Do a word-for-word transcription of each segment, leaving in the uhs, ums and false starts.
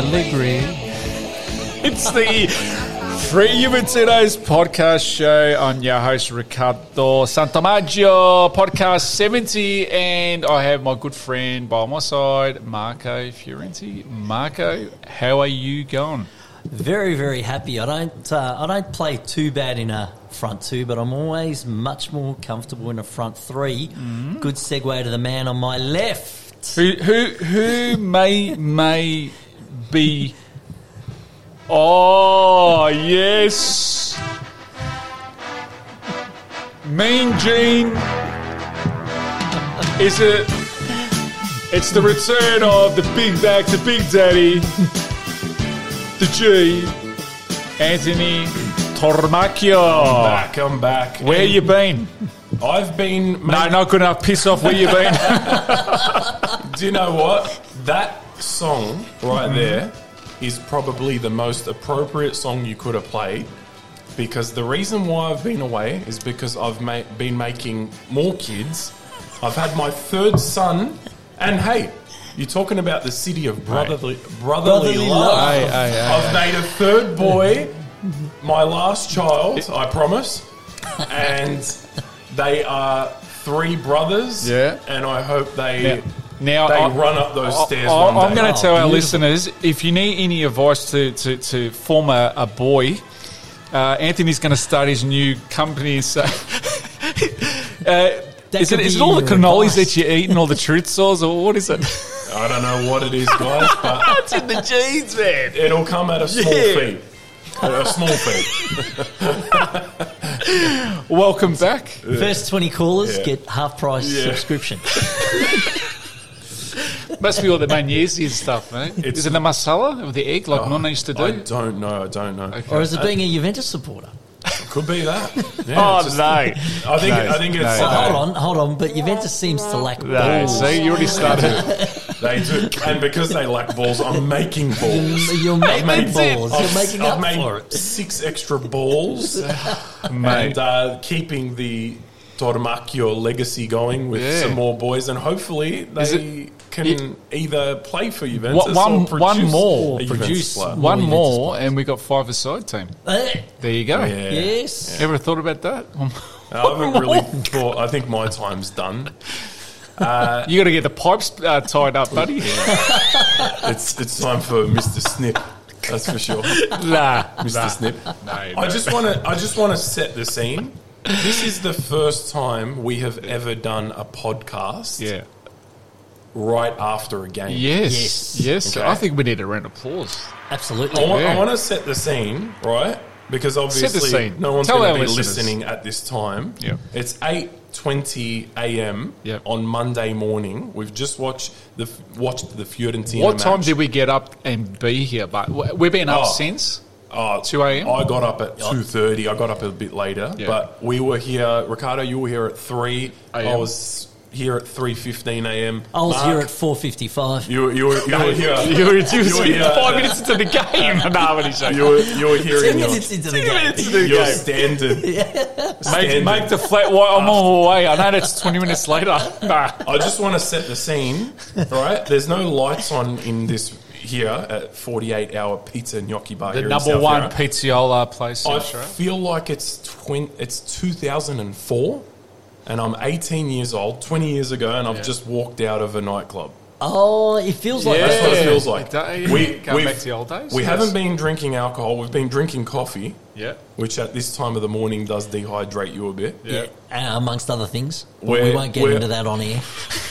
Pellegrini. It's the Free Juventinos podcast show. I'm your host, Ricardo Santamaggio, podcast seventy, and I have my good friend by my side, Marco Fiorenti. Marco, how are you going? Very, very happy. I don't, uh, I don't play too bad in a front two, but I'm always much more comfortable in a front three. Mm-hmm. Good segue to the man on my left. Who, who, who may, may be... Oh, yes. Mean Gene. Is it? It's the return of the big back to Big Daddy, the G, Anthony Tormacchio. I'm back, I'm back. Where and you been? I've been... No, not good enough. Piss off. Where you been? Do you know what? That song right mm-hmm. there is probably the most appropriate song you could have played, because the reason why I've been away is because I've ma- been making more kids. I've had my third son, and hey, you're talking about the city of brotherly brotherly, brotherly love. love. Aye, aye, aye, I've aye. made a third boy, my last child, I promise, and they are three brothers, yeah. and I hope they... Yeah. Now, they I, run up those I, stairs I, one day. I'm going to oh, tell our beautiful. listeners, if you need any advice to, to, to form a, a boy, uh, Anthony's going to start his new company. So, uh, is, it, is it all the cannolis that you eat and all the truths, or what is it? I don't know what it is, guys, but... It's in the genes, man. It'll come at a small Yeah. fee. A small fee. Welcome back. First twenty callers Yeah. get half price Yeah. subscription. Must be all the magnesium stuff, mate. It's- Is it the masala of the egg like Oh, Nonna used to do? I don't know. I don't know. Or is it being a Juventus supporter? Could be that. Yeah, Oh, it's just- no. I think. No, I think it's. no. So uh, hold on, hold on. But Juventus seems to lack No, balls. see, you already started. They do, and because they lack balls, I'm making balls. You're making That's it. balls. I've, You're making I've up made for it. six extra balls, Mate. and uh, keeping the Tormacchio legacy going with Yeah. some more boys, and hopefully Is they can it- either play for Juventus One, one, or produce one more. a Juventus Produce player. one Juventus more, players. and we got five aside team. Eh, There you go. Yeah. Yes. Ever thought about that? I haven't really thought. I think my time's done. You got to get the pipes uh, tied up, buddy. It's it's time for Mister Snip. That's for sure, Nah, Mister nah. Snip. No, I no. just want to. I just want to set the scene. This is the first time we have ever done a podcast. Yeah. Right after a game. Yes. Yes. Yes. Okay. I think we need a round of applause. Absolutely. I want, Yeah. I want to set the scene, right? Because obviously Set the scene. no one's Tell going our to be listeners. listening at this time. Yep. It's eight twenty a.m. Yep. on Monday morning. We've just watched the watched the Fiorentina What time match. did we get up and be here? But w- we've been up Oh. since. Oh, two a.m.? I got up at two thirty. I got up a bit later, Yeah. but we were here. Ricardo, you were here at three. I a.m. was here at three fifteen a.m. I was Mark, here at four fifty-five. You were, you were, you were here. You were, you You were were here. five minutes into the game. No, what are you saying? You were, you were here Ten in your, minutes into the Ten game. minutes into the your game. standard. Make, standard. make the flat white. I'm on my way. I know that's twenty minutes later. Nah. I just want to set the scene, right? There's no lights on in this here at forty-eight hour pizza gnocchi bar The here number in South one Yarra. pizziola place in I Australia. feel like it's twin, it's two thousand four, and I'm eighteen years old, twenty years ago, and I've Yeah. just walked out of a nightclub. Oh, it feels like That's what it Yeah. feels like. Yeah. We, Going we've- back to the old days, we yes. haven't been drinking alcohol. We've been drinking coffee, Yeah. which at this time of the morning does dehydrate you a bit. Yeah. uh, amongst other things. But We're- we won't get we're- into that on air.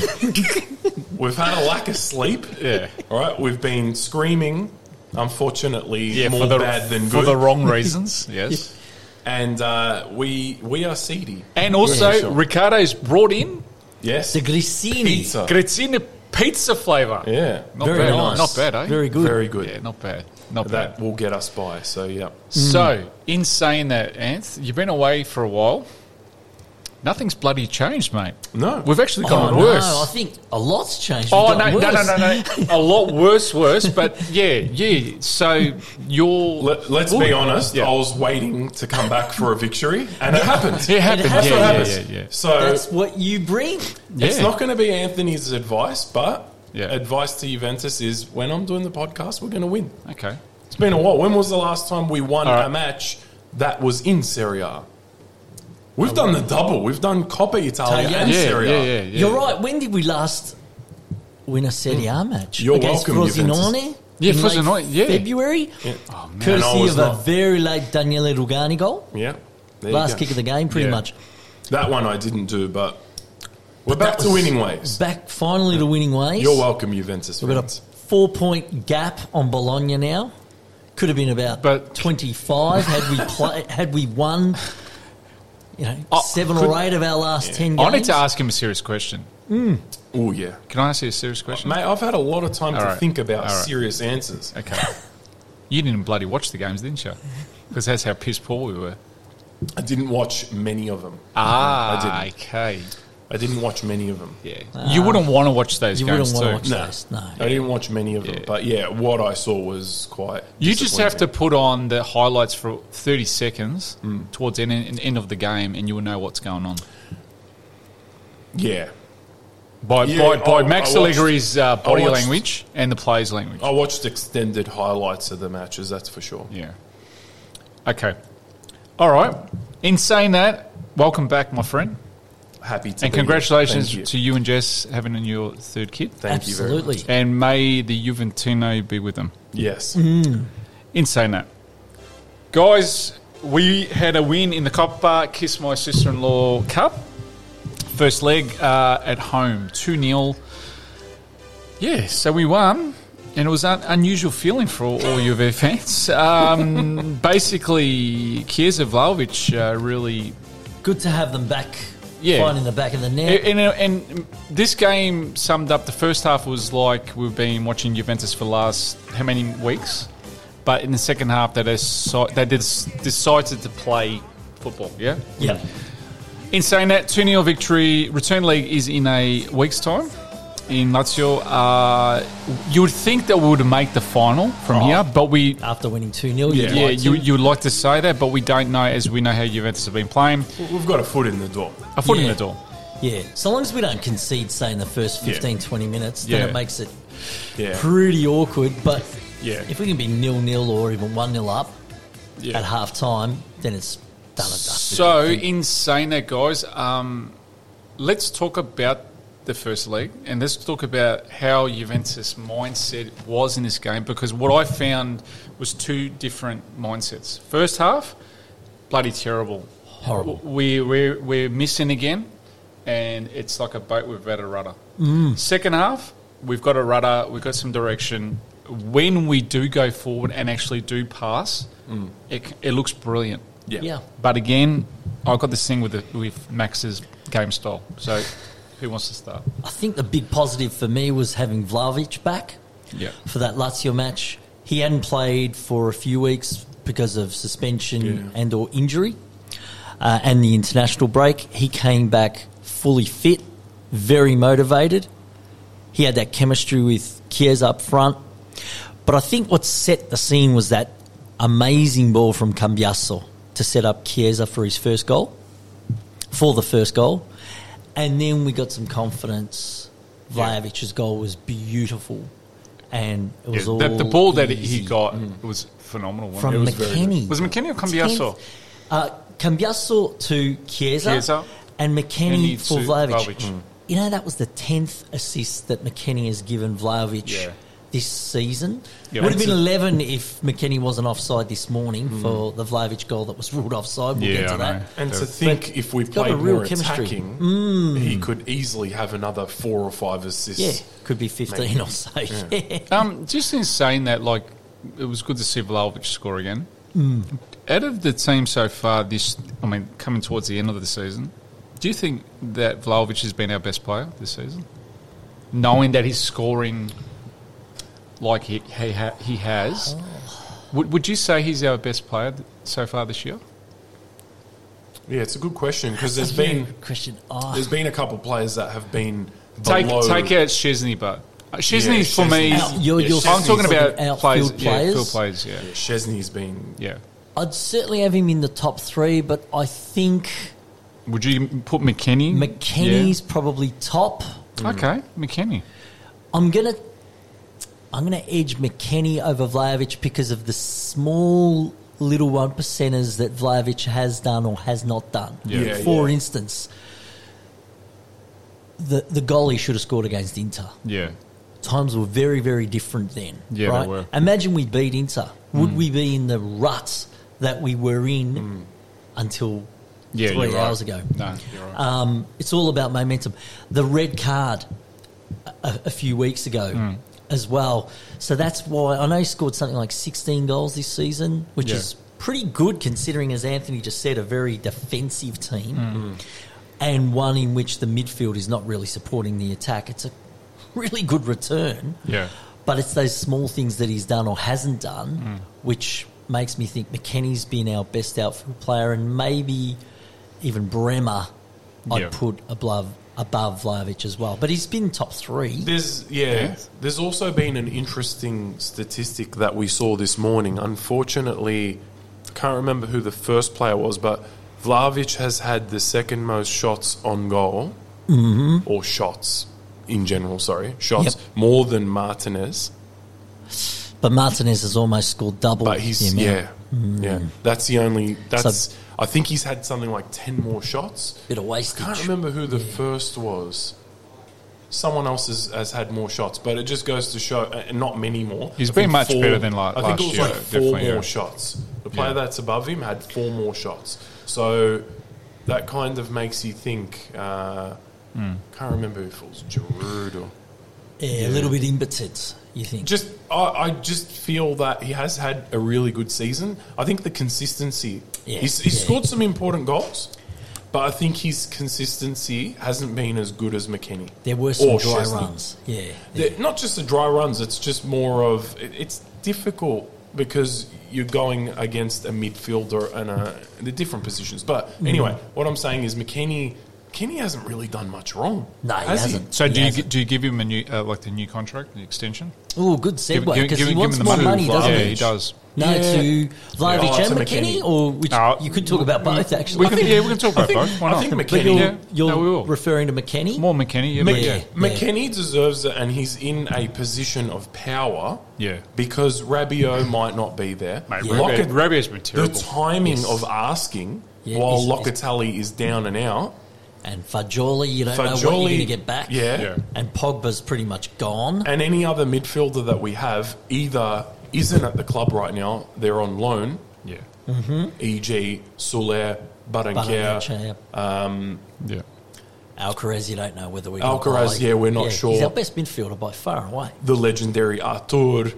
We've had a lack of sleep. Yeah. All right, we've been screaming. Unfortunately, Yeah, more for the, bad than for good. the wrong reasons. Yes. and uh, we we are seedy. And also, Yeah, sure. Ricardo's brought in Yes, The Grissini. pizza. Grezzini pizza flavour. Yeah, Not Very bad. nice. Not bad, eh? Very good. very good. Yeah, not bad. Not That bad. will get us by. So yeah, So, in saying that, Anth, you've been away for a while. Nothing's bloody changed, mate. no, We've actually Oh, gone no, worse. I think a lot's changed. Oh, We've no, got no, no, worse. no, no. A lot worse, worse. But, yeah, yeah. So, you're... Let, let's Ooh. be honest. Yeah. I was waiting to come back for a victory, and it happened. It happened. That's yeah, what yeah, happens. yeah, yeah. So That's what you bring. Yeah. it's not going to be Anthony's advice, but Yeah. advice to Juventus is when I'm doing the podcast, we're going to win. Okay. It's been a while. When was the last time we won All right. a match that was in Serie A? We've done the double. We've done Coppa Italia Yeah, and Yeah, Serie yeah, A. yeah, yeah. You're right. When did we last win a Serie A match? You're Against welcome, Frosinone? Juventus. Yeah, in late Frosinone, yeah. February? Yeah. Oh, man. And I Courtesy was of a not- very late Daniele Rugani goal. Yeah. There you Last go. kick of the game, pretty Yeah. much. That one I didn't do, but we're back That to was winning ways. Back finally to winning ways. You're welcome, Juventus We've got a fans. four-point gap on Bologna now. Could have been about But- twenty-five had we play, had we won. You know, Oh, seven could- or eight of our last ten games. I need to ask him a serious question. Oh, yeah. Can I ask you a serious question? Mate, I've had a lot of time All to right. think about All right. serious answers. Okay. You didn't bloody watch the games, didn't you? Because that's how piss poor we were. I didn't watch many of them. Ah, I didn't. okay. I didn't watch many of them. Yeah. you wouldn't want to watch those You games wouldn't too. want to watch No. those. No. I didn't watch many of them. Yeah. But yeah, what I saw was quite. You just have to disappointing. put on the highlights for thirty seconds towards the end, end of the game, and you will know what's going on. Yeah. By Yeah, by, by I- Max I watched- Allegri's uh, I body watched- language and the players' language. I watched extended highlights of the matches, that's for sure. Yeah. Okay. All right. In saying that, welcome back, my friend, Happy to and be here. congratulations Thank you. to you and Jess having your third kid. Thank you very Absolutely. much. And may the Juventino be with them. Yes. In saying that, guys, we had a win in the Coppa Kiss My Sister-in-Law Cup. First leg uh, at home, two nil. Yeah, so we won, and it was an unusual feeling for all, all U V fans. Um, basically, Chiesa Vlahovic uh, really... Good to have them back, Yeah. finding the back of the net. And, and, and this game summed up, the first half was like we've been watching Juventus for the last how many weeks? But in the second half, they, deci- they dis- decided to play football, yeah? yeah. In saying that, two nil victory, return leg is in a week's time in Lazio. Uh, you would think that we would make the final from Oh. here, but we... After winning two nil, Yeah. you'd Yeah, like to. you, you would like to say that, but we don't know, as we know how Juventus have been playing. We've got a foot in the door. A foot in Yeah. the door. Yeah, so long as we don't concede, say, in the first fifteen, twenty minutes, then Yeah. it makes it Yeah. pretty awkward. But Yeah. if we can be nil-nil or even one nil up Yeah. at half-time, then it's done and dusted. So, in saying that, guys, um, let's talk about the first leg and let's talk about how Juventus' mindset was in this game, because what I found was two different mindsets. First half, bloody terrible. Horrible. We, we're, we're missing again, and it's like a boat without a rudder. Mm. Second half, we've got a rudder, we've got some direction. When we do go forward and actually do pass, it, it looks brilliant. Yeah. Yeah. But again, I've got this thing with the, with Max's game style. So, who wants to start? I think the big positive for me was having Vlahovic back Yeah. for that Lazio match. He hadn't played for a few weeks because of suspension Yeah. and or injury uh, and the international break. He came back fully fit, very motivated. He had that chemistry with Chiesa up front. But I think what set the scene was that amazing ball from Cambiasso to set up Chiesa for his first goal, for the first goal. And then we got some confidence. Vlahovic's goal was beautiful. And it was all the, the ball that he easy. got was phenomenal. wasn't From it? was very McKennie. Was it McKennie or Cambiasso? Uh, Cambiasso to Chiesa, Chiesa. and McKennie McKennie for to Vlahovic. Vlahovic. Mm. You know, that was the tenth assist that McKennie has given Vlahovic Yeah. this season. Yeah, Would have that's been a- eleven if McKennie wasn't offside this morning for the Vlahovic goal that was ruled offside. We'll Yeah, get to I that. know. And to But- think if we got a played real more chemistry. attacking, he could easily have another four or five assists. Yeah, could be fifteen Maybe. or so. Yeah. Um, just in saying that, like, it was good to see Vlahovic score again. Mm. Out of the team so far, this, I mean, coming towards the end of the season, do you think that Vlahovic has been our best player this season? Knowing that he's scoring like he he, ha- he has, would, would you say he's our best player th- so far this year? Yeah, it's a good question because there's That's a been very Christian. Oh, there's been a couple of players that have been Take below. take out Chesney, but uh, Chesney for me. Chesney's- Out- you're- yeah, you're I'm talking Chesney's- about outfield players, yeah, players? field players, yeah, Yeah, Chesney's been. yeah. I'd certainly have him in the top three, but I think Would you put McKennie? McKennie's probably top. Yeah. Okay, McKennie. I'm gonna I'm gonna edge McKennie over Vlahovic because of the small little one percenters that Vlahovic has done or has not done. Yeah. Yeah, For yeah. instance, the the goal he should have scored against Inter. Yeah. Times were very, very different then. Yeah, they right? were. Imagine we beat Inter. Would we be in the ruts that we were in until Yeah, three you're right. hours ago? No, you're right. Um, it's all about momentum. The red card a, a few weeks ago Hmm. as well. So that's why I know he scored something like sixteen goals this season, which Yeah. is pretty good considering, as Anthony just said, a very defensive team Hmm. and one in which the midfield is not really supporting the attack. It's a really good return. Yeah. But it's those small things that he's done or hasn't done, Mm. which makes me think McKennie's been our best outfield player, and maybe even Bremer I'd Yeah. put above above Vlahovic as well. But he's been top three. There's yeah, Yeah. There's also been an interesting statistic that we saw this morning. Unfortunately, I can't remember who the first player was, but Vlahovic has had the second most shots on goal, mm-hmm. or shots in general. Sorry, shots Yep. more than Martinez. But Martinez has almost scored double. But he's the amount. yeah, yeah. That's the only. That's I think he's had something like ten more shots. Bit of I wastage. can't remember who the first was. Someone else has, has had more shots, but it just goes to show, and not many more. He's I been think much four- better than la- I think last it was year, like four definitely, more yeah. shots. The player Yeah. that's above him had four more shots. So that kind of makes you think. Uh, Hmm. Can't remember if it was Giroud or. Yeah, a little bit impotent, you think. Just, I, I just feel that he has had a really good season. I think the consistency. Yeah, he's he's yeah. scored some important goals, but I think his consistency hasn't been as good as McKennie. There were some or dry Chesney. runs. Yeah. yeah. They're not just the dry runs. It's just more of it, it's difficult because you're going against a midfielder and a the different positions. But Mm. anyway, what I'm saying is McKennie. Kenny hasn't really done much wrong. No, he has hasn't. So He do you hasn't. gi- do you give him a new uh, like the new contract, the extension? Oh, good Give- segue, give- because give- he give wants him the more money. money, doesn't Yeah, he? he does. No, Yeah. to Vlahovic Oh, and to McKennie, McKennie. or which No, you could talk about both, actually. We can, yeah, we can talk about think- both. Why I not? think But McKennie- you're, Yeah. you're No, we will. referring to McKennie? More McKennie, yeah, Mc- but yeah. yeah. McKennie deserves it, and he's in a position of power. Yeah. Because Rabiot might not be there. Mate, Yeah. Rabiot- Locket- Rabiot's been the terrible. timing Yes. of asking Yeah, while is- is- Locatelli is down and out. And Fajoli, you don't know what Fajoli- you're going to get back. Yeah. Yeah. And Pogba's pretty much gone. And any other midfielder that we have either isn't at the club right now, they're on loan, Yeah, for example. Soler, Barranquilla. Barrenechea, Um, yeah. Alcaraz, you don't know whether we're going Alcaraz, yeah, we're not sure. He's our best midfielder by far away. the legendary Artur.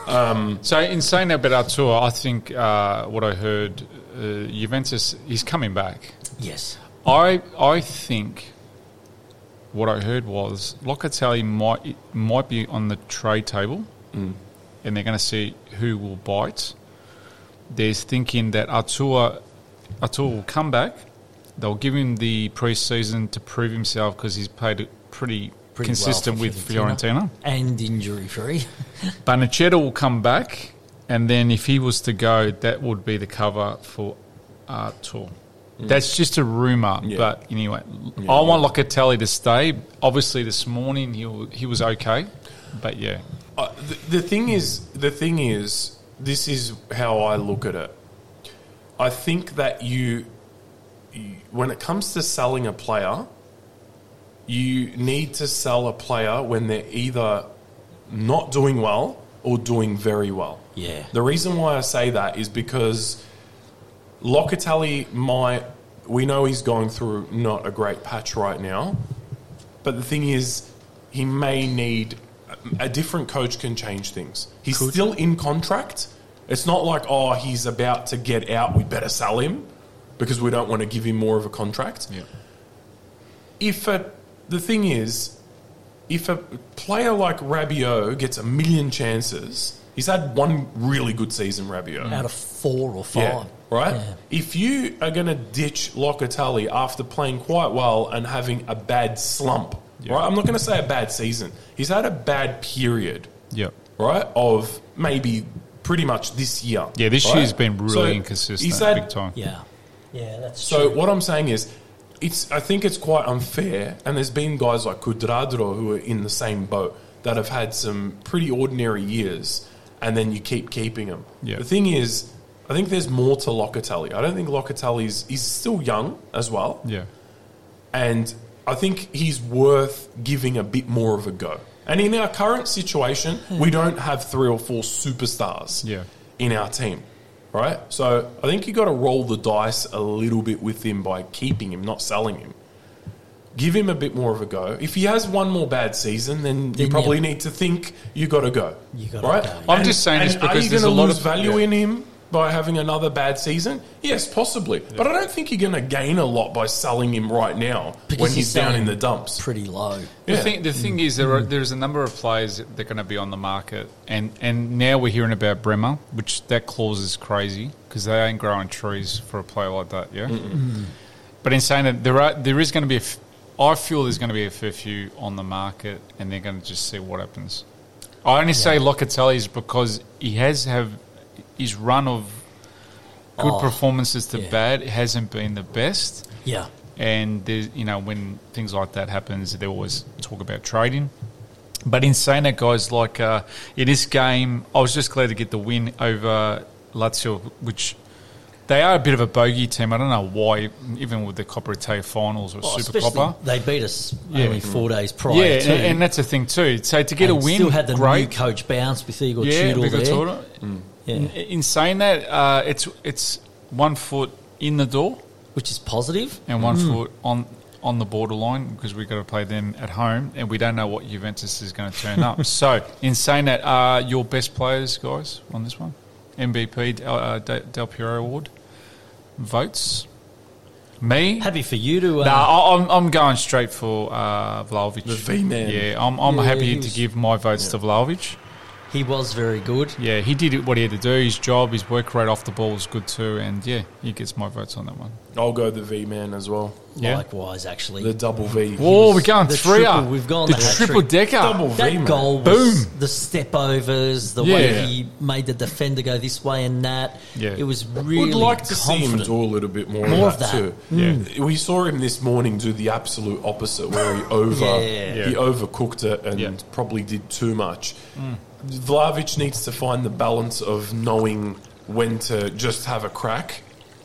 So in saying that about Artur, I think uh, what I heard, uh, Juventus, he's coming back. Yes. I I think what I heard was Locatelli might might be on the trade table, and they're going to see who will bite. There's thinking that Artur Artur will come back. They'll give him the pre-season to prove himself because he's played pretty, Pretty consistent well for with Fiorentina. And injury-free. Barnechetta will come back, and then if he was to go, that would be the cover for Artur. That's just a rumour, Yeah. but anyway, Yeah, I want Locatelli to stay. Obviously, this morning he wa- he was okay, but yeah, Uh, the, the thing is, the thing is, this is how I look at it. I think that you, you, when it comes to selling a player, you need to sell a player when they're either not doing well or doing very well. Yeah. The reason why I say that is because Locatelli might, we know he's going through not a great patch right now, but the thing is, he may need a different coach can change things. He's still in contract. It's not like, oh, he's about to get out, we better sell him because we don't want to give him more of a contract. yeah, If a, the thing is, if a player like Rabiot gets a million chances, he's had one really good season, Rabiot. Out of four or five. Yeah, right? Yeah. If you are going to ditch Locatelli after playing quite well and having a bad slump, Yeah. right? I'm not going to say a bad season. He's had a bad period, yeah. right, of maybe pretty much this year. Yeah, this right? year's been really So inconsistent, he's had- big time. Yeah. Yeah, that's So true. what I'm saying is, it's I think it's quite unfair, and there's been guys like Cuadrado who are in the same boat. that have had some pretty ordinary years, and then you keep keeping them. Yeah. The thing is, I think there's more to Locatelli. I don't think Locatelli's he's still young as well, Yeah. and I think he's worth giving a bit more of a go. And in our current situation, we don't have three or four superstars Yeah. in our team, right? So I think you got to roll the dice a little bit with him by keeping him, not selling him. Give him a bit more of a go. If he has one more bad season, then, Then you probably yeah. need to think you got to go. You gotta right? go. I'm And- just saying this and because are you there's gonna a lot lose of- value yeah. in him by having another bad season? Yes, possibly. But I don't think you're going to gain a lot by selling him right now Because when he's he's down in selling the dumps. Pretty low. The Yeah. thing, the thing is, there are, there's a number of players that are going to be on the market, and, and now we're hearing about Bremer, which that clause is crazy because they ain't growing trees for a player like that. Yeah, but in saying that, there are there is going to be, a f- I feel there's going to be a fair few on the market, and they're going to just see what happens. I only say Locatelli's because he has have his run of good Oh, performances to yeah. bad hasn't been the best. Yeah. And there's, you know, when things like that happens, they always talk about trading. But in saying that, guys, like uh, in this game, I was just glad to get the win over Lazio, which they are a bit of a bogey team. I don't know why, even with the Coppa Italia finals or Oh, Super especially Coppa. they beat us Yeah. only four days prior Yeah, to. and, and that's the thing too. So to get and a win, still had the great. new coach bounce with Igor Yeah, Tudor Igor there. Tudor. Yeah. In, in saying that, uh, it's it's one foot in the door Which is positive. and one foot on on the borderline because we've got to play them at home and we don't know what Juventus is going to turn up. So, in saying that, are your best players, guys, on this one? M V P, uh, Del Del Piero Award? Votes? Me? Happy for you to. Uh, No, I I'm, I'm going straight for uh, Vlahovic. The V-man. Yeah, I'm, I'm Yeah, happy he to was- give my votes to Vlahovic. He was very good. Yeah, he did what he had to do. His job, his work rate off the ball was good too. And, yeah, he gets my votes on that one. I'll go the V-man as well. Yeah. Likewise, actually. The double V. Whoa, we're going the three triple- up. we've gone the the hat triple trick. decker. Double that V, man. goal was Boom. the step overs, the Yeah. way he made the defender go this way and that. Yeah. It was really Would like to see him confident. do a little bit more, More of of that, that. too. Yeah. We saw him this morning do the absolute opposite, where he over Yeah. he Yeah. overcooked it and Yeah. probably did too much. Vlahovic needs to find the balance of knowing when to just have a crack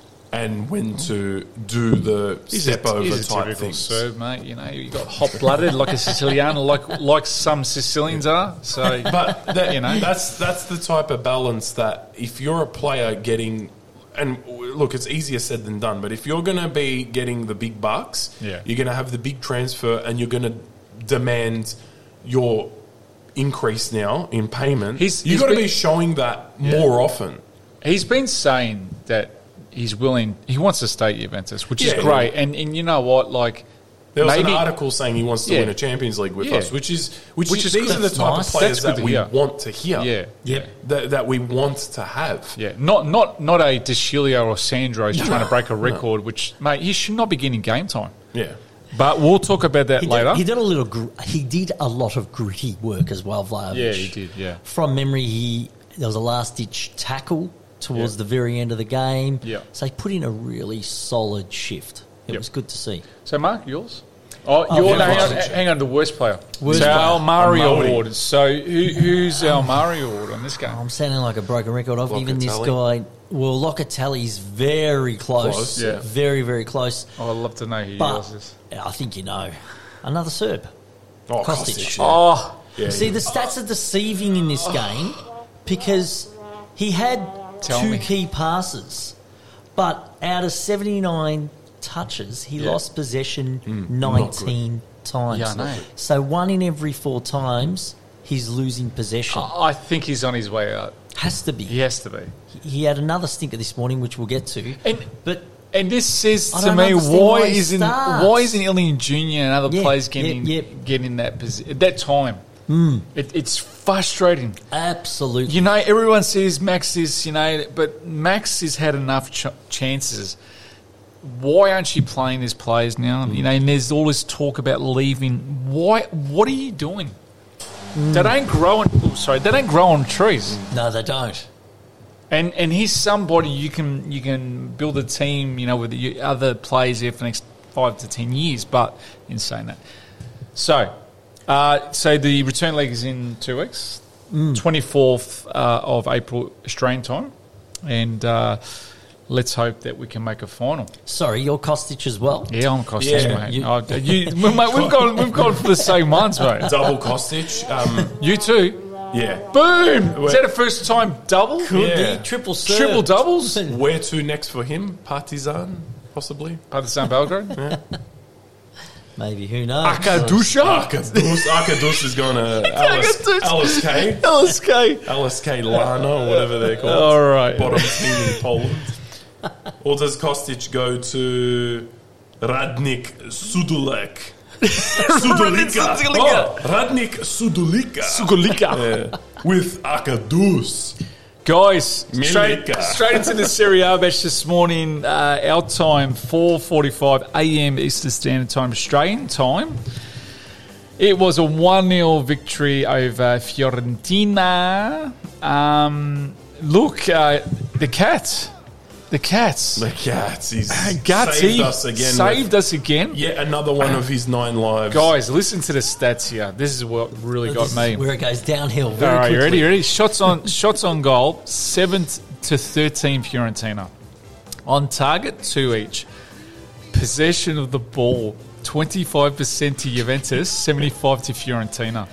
and when to do the step over he's a type typical things. Serb, mate. You know, you got hot blooded like a Sicilian, like like some Sicilians are. So, But that, You know? that's that's the type of balance that if you're a player getting, and look, it's easier said than done. But if you're going to be getting the big bucks, Yeah. you're going to have the big transfer, and you're going to demand your increase now in payment. He's- You've he's got to been- be showing that more often. he's been saying that he's willing. He wants to stay at Juventus, which Yeah. is great. And and you know what, like There was maybe an article saying he wants to Yeah. win a Champions League with Yeah. us, which is which, Which is is these are the that's type nice. of players That's good that to we hear. want to hear. Yeah. Yep. That, that we want to have. yeah, not not not a Descilio or Sandro's trying to break a record. Which mate, he should not be getting game time. Yeah. But we'll talk about that He later. did, he did a little. Gr- he did a lot of gritty work as well, Vlahovic. Yeah, he did, yeah. From memory, he there was a last ditch tackle towards Yeah. the very end of the game. Yeah. So he put in a really solid shift. It Yep. was good to see. So, Mark, yours? Oh, Oh, your, yeah. no, hang, on, hang on, the worst player. Worst so, player. our Mario Maori. Award. So, who, who's our Mario Award on this game? I'm sounding like a broken record. I've given this Locatelli. guy. Well, Locatelli's very close. Close, yeah. Very, very close. Oh, I'd love to know who But yours is. I think you know. Another Serb. Oh, Kostic. Kostic, yeah. Oh, Yeah, See, yeah. the stats are deceiving in this game because he had Tell two me. key passes, but out of seventy-nine touches, he Yeah. lost possession Hmm, nineteen times. Yeah, I know. So one in every four times, he's losing possession. I think he's on his way out. Has to be. He has to be. He had another stinker this morning, which we'll get to. And but and this says I to don't me, understand why why he isn't starts. why isn't Ilian Junior and other Yeah, players yeah, getting yeah. getting that posi- at that time? Hmm. It, it's frustrating. absolutely, You know, everyone says Max is, you know, but Max has had enough ch- chances. Why aren't you playing these players now? You know, and there's all this talk about leaving. Why? What are you doing? They don't grow on. Oh, sorry, they don't grow on trees. no, they don't. And and he's somebody you can you can build a team, you know, with the other players here for the next five to ten years. But in saying that, so Uh, so the return leg is in two weeks, twenty-fourth uh, of April Australian time, and uh, let's hope that we can make a final. Sorry, you're Kostic as well. Yeah, I'm Kostic, Yeah, mate. you- Oh, you, mate. We've gone, we've gone for the same ones, mate. Double Kostic. Um, You too. yeah. Boom! Is that a first time double? Could Yeah. be triple serve. Triple doubles? Where to next for him? Partizan, possibly. Partizan Belgrade. Maybe, who knows? Akadusha. Akadus. Akadus is going to Alice, Akadus. Alice K. L S K. L S K Lana or whatever they're called. All right. Bottom team in Poland. Or does Kostic go to Radnik Sudulek? Sudulika. Sudulika. Oh, Radnik Sudulika. Sugolika. Yeah. With Akadus. Guys, straight, Milica. straight into the Serie A match this morning. Uh, our time, four forty-five a.m. Eastern Standard Time, Australian time. It was a one nil victory over Fiorentina. Um, look, uh, the Cats. The Cats. The Cats. He's Gutsy saved us again. Saved with us again. yet another one of his nine lives. Guys, listen to the stats here. This is what really got This me. is where it goes downhill All very right, you quickly. ready? You ready? Shots on shots on goal, seven to thirteen Fiorentina. On target, two each. Possession of the ball, twenty-five percent to Juventus, seventy-five to Fiorentina.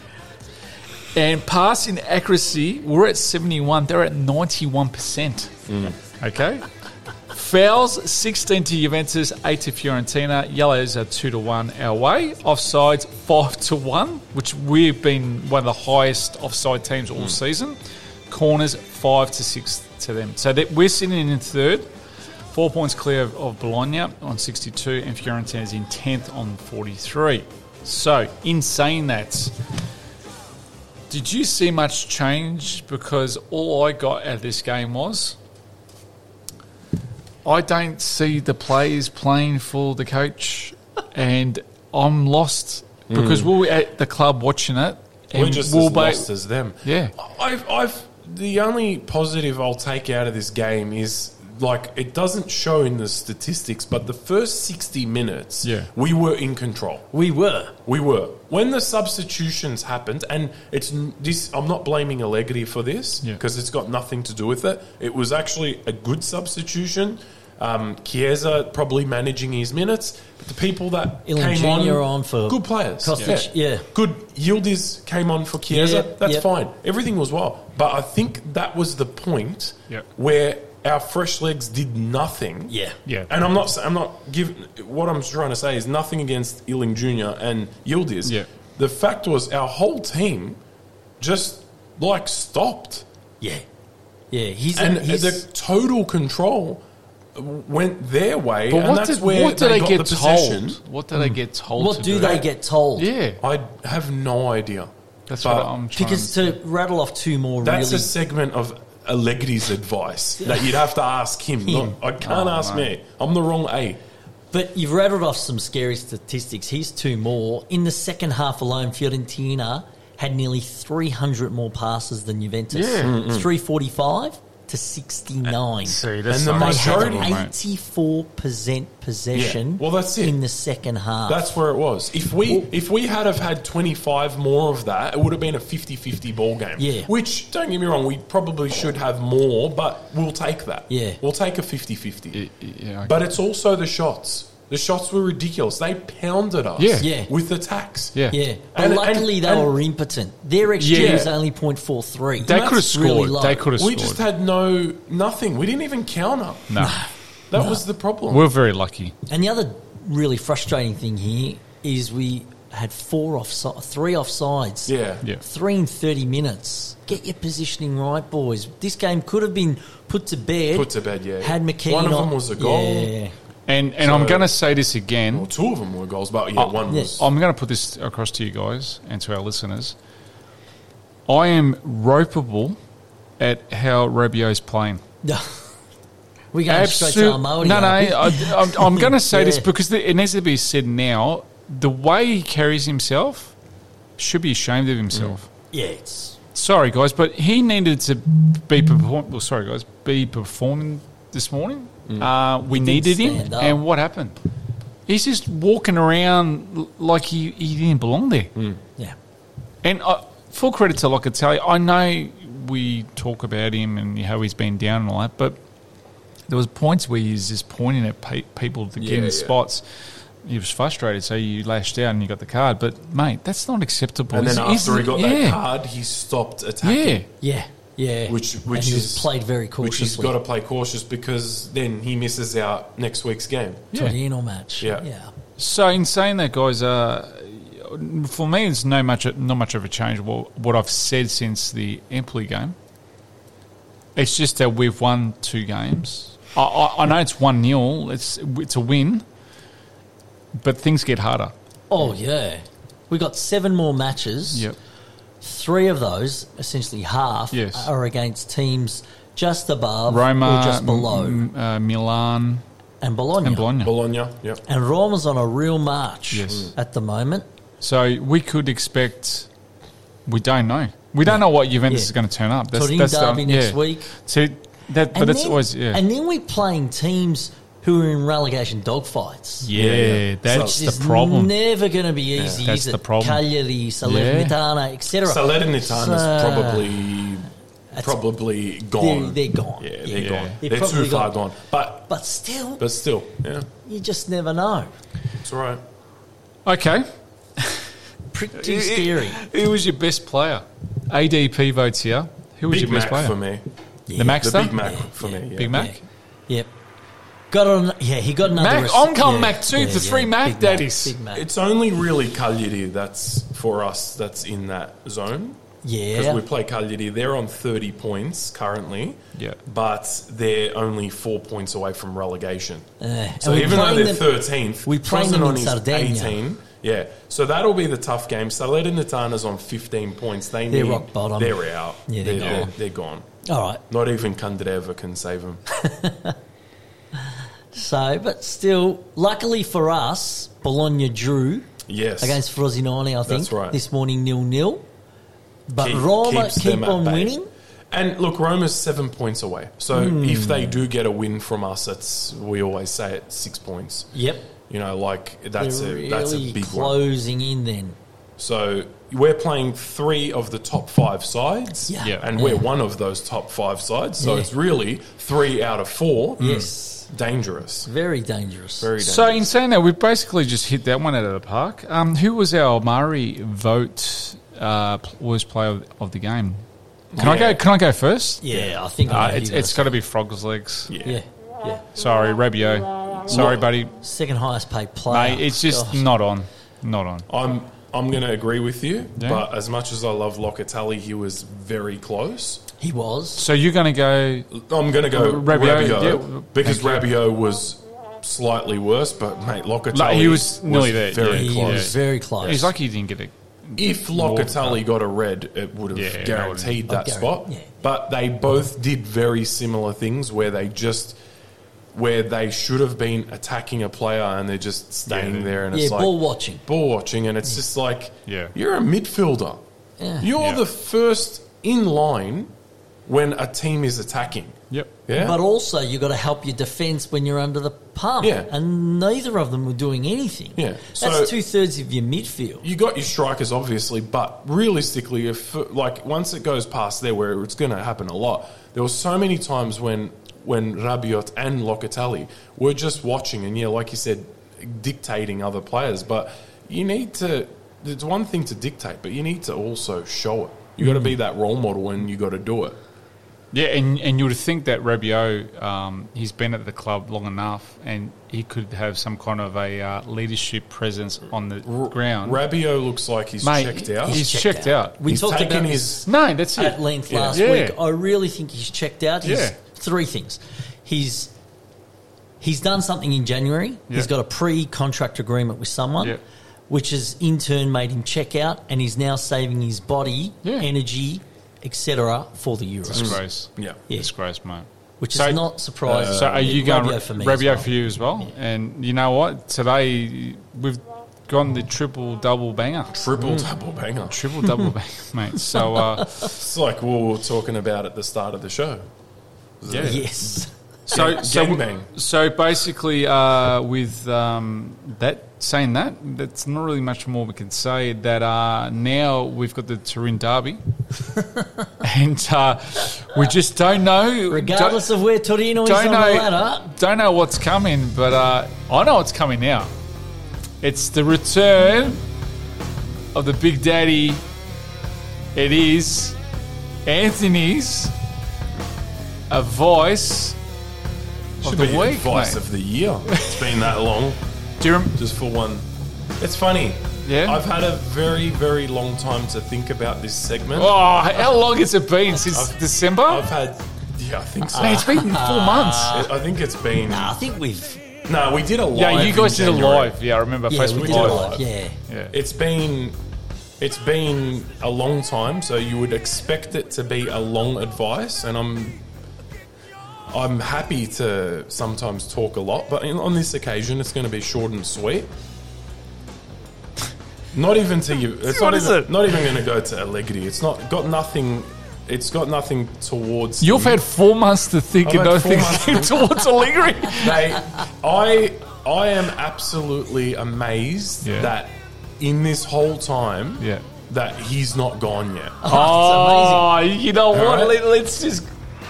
And passing accuracy, we're at seventy-one. They're at ninety-one percent. Okay. Fouls, sixteen to Juventus, eight to Fiorentina. Yellows are two to one our way. Offsides, five to one, which we've been one of the highest offside teams all season. Corners, five to six to them. So that we're sitting in third, four points clear of, of Bologna on sixty-two, and Fiorentina's in tenth on forty-three. So, in saying that, did you see much change? Because all I got out of this game was, I don't see the players playing for the coach, and I'm lost because we were at the club watching it. And We're just we'll as ba- lost as them. Yeah. I've, I've, the only positive I'll take out of this game is, like, it doesn't show in the statistics, but the first sixty minutes, Yeah. we were in control. We were. We were. When the substitutions happened, and it's n- this, I'm not blaming Allegri for this Yeah. because it's got nothing to do with it. It was actually a good substitution. Um, Chiesa probably managing his minutes, but the people that Ilan came Junior on, on for good players. Kostic, yeah. Good. Yildiz came on for Chiesa. Yeah, That's yep. fine. Everything was well. But I think that was the point Yep. where our fresh legs did nothing. Yeah. Yeah. And I'm not. I'm not giving. What I'm trying to say is nothing against Ealing Junior and Yildiz. Yeah. The fact was, our whole team just like stopped, Yeah. Yeah. He's, and he's the total control went their way. But and what that's did, where what did they they got get the possession. told? What did they get told? what to do do they get told? Yeah. I have no idea. That's But what I'm trying Because to to rattle off two more That's really... a segment of Allegri's advice that you'd have to ask him. Him. Not, I can't Oh, ask no. me. I'm the wrong A. But you've rattled off some scary statistics. Here's two more. In the second half alone, Fiorentina had nearly three hundred more passes than Juventus. Yeah. three forty-five to sixty-nine. see. That's And the not They majority- acceptable, had mate. eighty-four percent possession Yeah. Well, that's it. in the second half. That's where it was. If we if we had have had twenty-five more of that, it would have been a fifty-fifty ball game. Yeah. Which, don't get me wrong, we probably should have more, but we'll take that. Yeah. We'll take a fifty-fifty. Yeah, okay. But it's also the shots. The shots were ridiculous. They pounded us Yeah. Yeah. with attacks. Yeah. yeah. But And- luckily and- they and- were impotent. Their X G Yeah. was only point four three. They could have That's really scored. low. They could have We scored. just had no nothing. We didn't even counter. no. That was the problem. We're very lucky. And the other really frustrating thing here is we had four offside, three offsides. yeah. Yeah. Three in thirty minutes. Get your positioning right, boys. This game could have been put to bed. Put to bed, yeah. Had McKean One of on- them was a goal. Yeah. And and So- I'm going to say this again. Well, two of them were goals, but yeah, Oh, one yeah. was. I'm going to put this across to you guys and to our listeners. I am ropeable at how Robio's playing. We're going straight to Absolute- Armani. no, no. I, I'm, I'm going to say this Yeah. because the, it needs to be said now. The way he carries himself should be ashamed of himself. Yeah, it's... Sorry, guys, but he needed to be perform. Well, sorry, guys, be performing this morning. Uh, we He didn't needed him, stand up. and what happened? He's just walking around l- like he, he didn't belong there. Yeah. And uh, full credit to Locatelli. I know we talk about him and how he's been down and all that, but there was points where he's just pointing at pe- people to get Yeah, in yeah. spots. He was frustrated, so you lashed out and you got the card. But, mate, that's not acceptable. And then He's- after he got yeah. that card, he stopped attacking. Yeah. Yeah, yeah. Which, And which he is was played very Which he's cautiously. got to play cautious because then he misses out next week's game. Yeah. Torino match. Yeah. yeah. So in saying that, guys, uh, for me, it's no much, not much of a change. What, what I've said since the Empoli game, it's just that we've won two games. I, I, I know it's one nil. It's it's a win, but things get harder. Oh, yeah. We got seven more matches. Yep. Three of those, essentially half, Yes. are against teams just above Roma, or just below. M- uh, Milan, and Bologna. and Bologna. Bologna, yep. And Roma's on a real march Yes. at the moment. So we could expect. We don't know. We don't know what Juventus Yeah. is going to turn up. That's, Turin that's derby the, next yeah. week. So that, but And it's then- always yeah. And then we're playing teams who are in relegation dogfights. yeah, Yeah, yeah. that's So- It's the problem. never going to be easy, That's is it? the problem. Cagliari, Salernitana, et cetera. Salernitana So- is probably probably gone. They're, they're gone. Yeah, they're Yeah. gone. They're They're, too probably far gone. gone. But But still, but still, yeah, you just never know. it's all right. Okay. Pretty scary. Who was your best player? A D P votes here. Who was Big your best Mac player? for me. The The Maxter? Big Mac for me. Yeah. Big Mac? Yeah. Yep. Got on. Yeah, he got another. Mac? rec- I'm calling yeah, Mac too, the three Mac Big daddies. Big Mac. It's only really Cagliari that's for us that's in that zone. Because Yeah. we play Cagliari, they're on thirty points currently. Yeah. But they're only four points away from relegation. Uh, and So we're even though playing they're them- thirteenth, we playing them in Frosinone is Sardinia. eighteen. Yeah, so that'll be the tough game. Salernitana's on fifteen points. They They're need, rock bottom. They're out. Yeah, they're they're, gone. they're gone. All right. Not even Kandreva can save them. So, but still, luckily for us, Bologna drew Yes. against Frosinone, I think, That's right. this morning, nil-nil. But Keep- Roma keeps keep them at on bay. winning. And look, Roma's seven points away. So Hmm. if they do get a win from us, it's we always say it's six points. Yep. You know, like that's They're a that's a really big one. closing in then. So we're playing three of the top five sides, Yeah. Yeah. and we're one of those top five sides. So Yeah. it's really three out of four. Yes. Dangerous. Very dangerous. Very dangerous. So in saying that, we've basically just hit that one out of the park. Um, who was our Murray vote uh, pl- worst player of, of the game? Can I Yeah. go? Can I go first? Yeah, I think I Uh, know it's who it's got to be Frog's legs. yeah. Yeah, yeah. Sorry, Rabiot. Sorry, buddy. Second highest paid player. Mate, it's just Gosh. not on. Not on. I'm I'm going to agree with you, Yeah. but as much as I love Locatelli, he was very close. He was. So you're going to go? I'm going to go Uh, Rabiot, Rabiot, yeah. because Thank you. Rabiot was slightly worse, but mate, Locatelli Like, he was nearly there, very yeah. He close. was very close. He's lucky he didn't get it. If Locatelli got a red, it would have Yeah, that guaranteed would've- that Oh, spot. guaran- yeah. But they both did very similar things where they just where they should have been attacking a player and they're just staying Yeah. there and yeah, it's like ball watching. ball watching and it's just like Yeah. you're a midfielder. Yeah. You're Yeah. the first in line when a team is attacking. Yep. Yeah. But also, you've got to help your defence when you're under the pump. Yeah. And neither of them were doing anything. Yeah. So- That's two thirds of your midfield. You got your strikers, obviously, but realistically, if like once it goes past there, where it's going to happen a lot, there were so many times when when Rabiot and Locatelli were just watching, and yeah, like you said, dictating other players. But you need to. It's one thing to dictate, but you need to also show it. You got to be that role model, and you got to do it. Yeah, and, and you would think that Rabiot, um, he's been at the club long enough, and he could have some kind of a uh, leadership presence on the ground. Rabiot looks like he's Mate, checked out. He's, checked, out. We He's talked taken about his- this No, that's it. at length Yeah. last Yeah. week. I really think he's checked out. He's Yeah. three things. He's he's done something in January. Yeah. He's got a pre-contract agreement with someone, Yeah. which has in turn made him check out, and he's now saving his body, Yeah. energy, et cetera, for the Euros, Disgrace. Yeah. Yeah. Disgrace, mate. which So- is not surprising. So are you going Rabiot for me? as Rabiot well. for you as well? And you know what? Today we've gone the triple double banger. Triple double banger. Triple double banger, mate. So uh, It's like we were talking about at the start of the show. yeah. Yes. So, Gang- so, gangbang. so basically, uh, with um, that saying that, that's not really much more we can say. That uh, now we've got the Turin Derby, and uh, we just don't know. Regardless don't, of where Torino is don't on know, the ladder. don't know what's coming, but uh, I know what's coming now. It's the return of the Big Daddy. It is Anthony's a voice Should of the be week, advice mate. of the year. It's been that long, Do you rem- just for one. It's funny. Yeah? I've had a very, very long time to think about this segment. Oh, how long has it been? Since I've- December? I've had, yeah, I think so. Mate, it's been four months. I think it's been. Nah, I think we've. No, we did a live. Yeah, you guys in did a January. live. Yeah, I remember Yeah, Facebook we did Live. a live. Yeah. Yeah. It's been it's been a long time, so you would expect it to be a long advice, and I'm I'm happy to sometimes talk a lot, but in, on this occasion, it's going to be short and sweet. Not even to you. It's What not is even, it? not even going to go to Allegri. It's not got nothing. It's got nothing towards. You've him. had four months to think I've and had no four thinking months towards Allegri. They, I, I am absolutely amazed Yeah. that in this whole time, Yeah. that he's not gone yet. Oh, you know what? right. Let, let's just.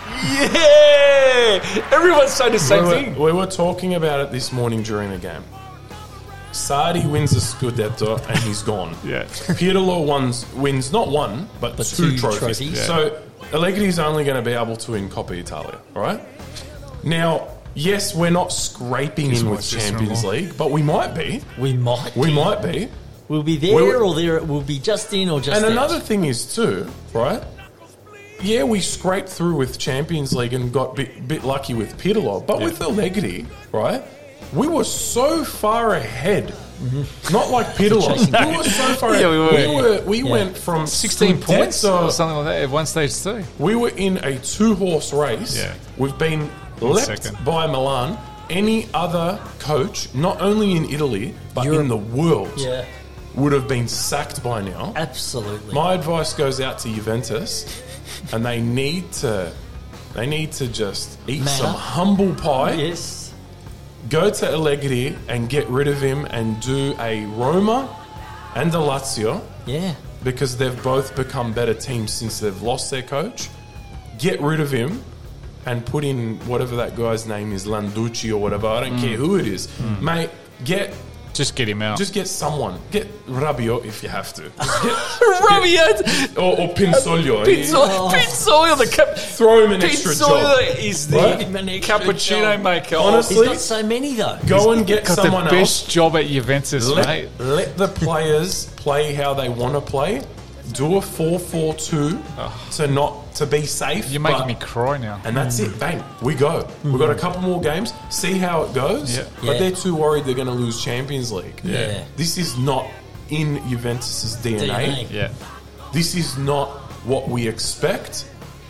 Yeah! Everyone's saying the same we, thing. were, we were talking about it this morning during the game. Sardi wins the Scudetto and he's gone. Yeah. Pirlo wins, wins not one, but, But two, two trophies. trophies. Yeah. So Allegri's only going to be able to win Coppa Italia, all right? Now, yes, we're not scraping He's in my with Champions sister-in-law. League, but we might be. We might. We be. might be. We'll be there, We were- or there. We'll be just in, or just And out. another thing is too, right? Yeah, we scraped through with Champions League and got a bit, bit lucky with Pirlo, but with Allegri, right? We were so far ahead. Not like Pirlo. Chasing we were so far Yeah, ahead. we were. We, were, we Yeah. went from sixteen points Scudetto- or something like that at one stage too. We were in a two-horse race. Yeah. We've been leapt second. by Milan. Any other coach, not only in Italy, but Europe. in the world, Yeah, would have been sacked by now. absolutely. My advice goes out to Juventus, and they need to, they need to just eat Man some up. humble pie. yes. Go to Allegri and get rid of him, and do a Roma and a Lazio, Yeah. because they've both become better teams since they've lost their coach. Get rid of him and put in whatever that guy's name is, Landucci or whatever. I don't care who it is, mate. Get Just get him out. just get someone. Get Rabiot if you have to. Just get, Rabiot! or, or Pinsoglio. Pinsoglio, Pinsoglio, the cap- Throw him an extra job. Pinsoglio is the Right? Him an extra cappuccino job. maker. Honestly, He's got so many though. Go and get got someone the else. best job at Juventus, mate. Let, let the players play how they want to play. Do a four four two to not to be safe. You're making but- me cry now. And that's it. Bang. We go. We've got a couple more games. See how it goes. Yeah. But Yeah. they're too worried they're going to lose Champions League. Yeah. This is not in Juventus's D N A. D N A. Yeah. This is not what we expect.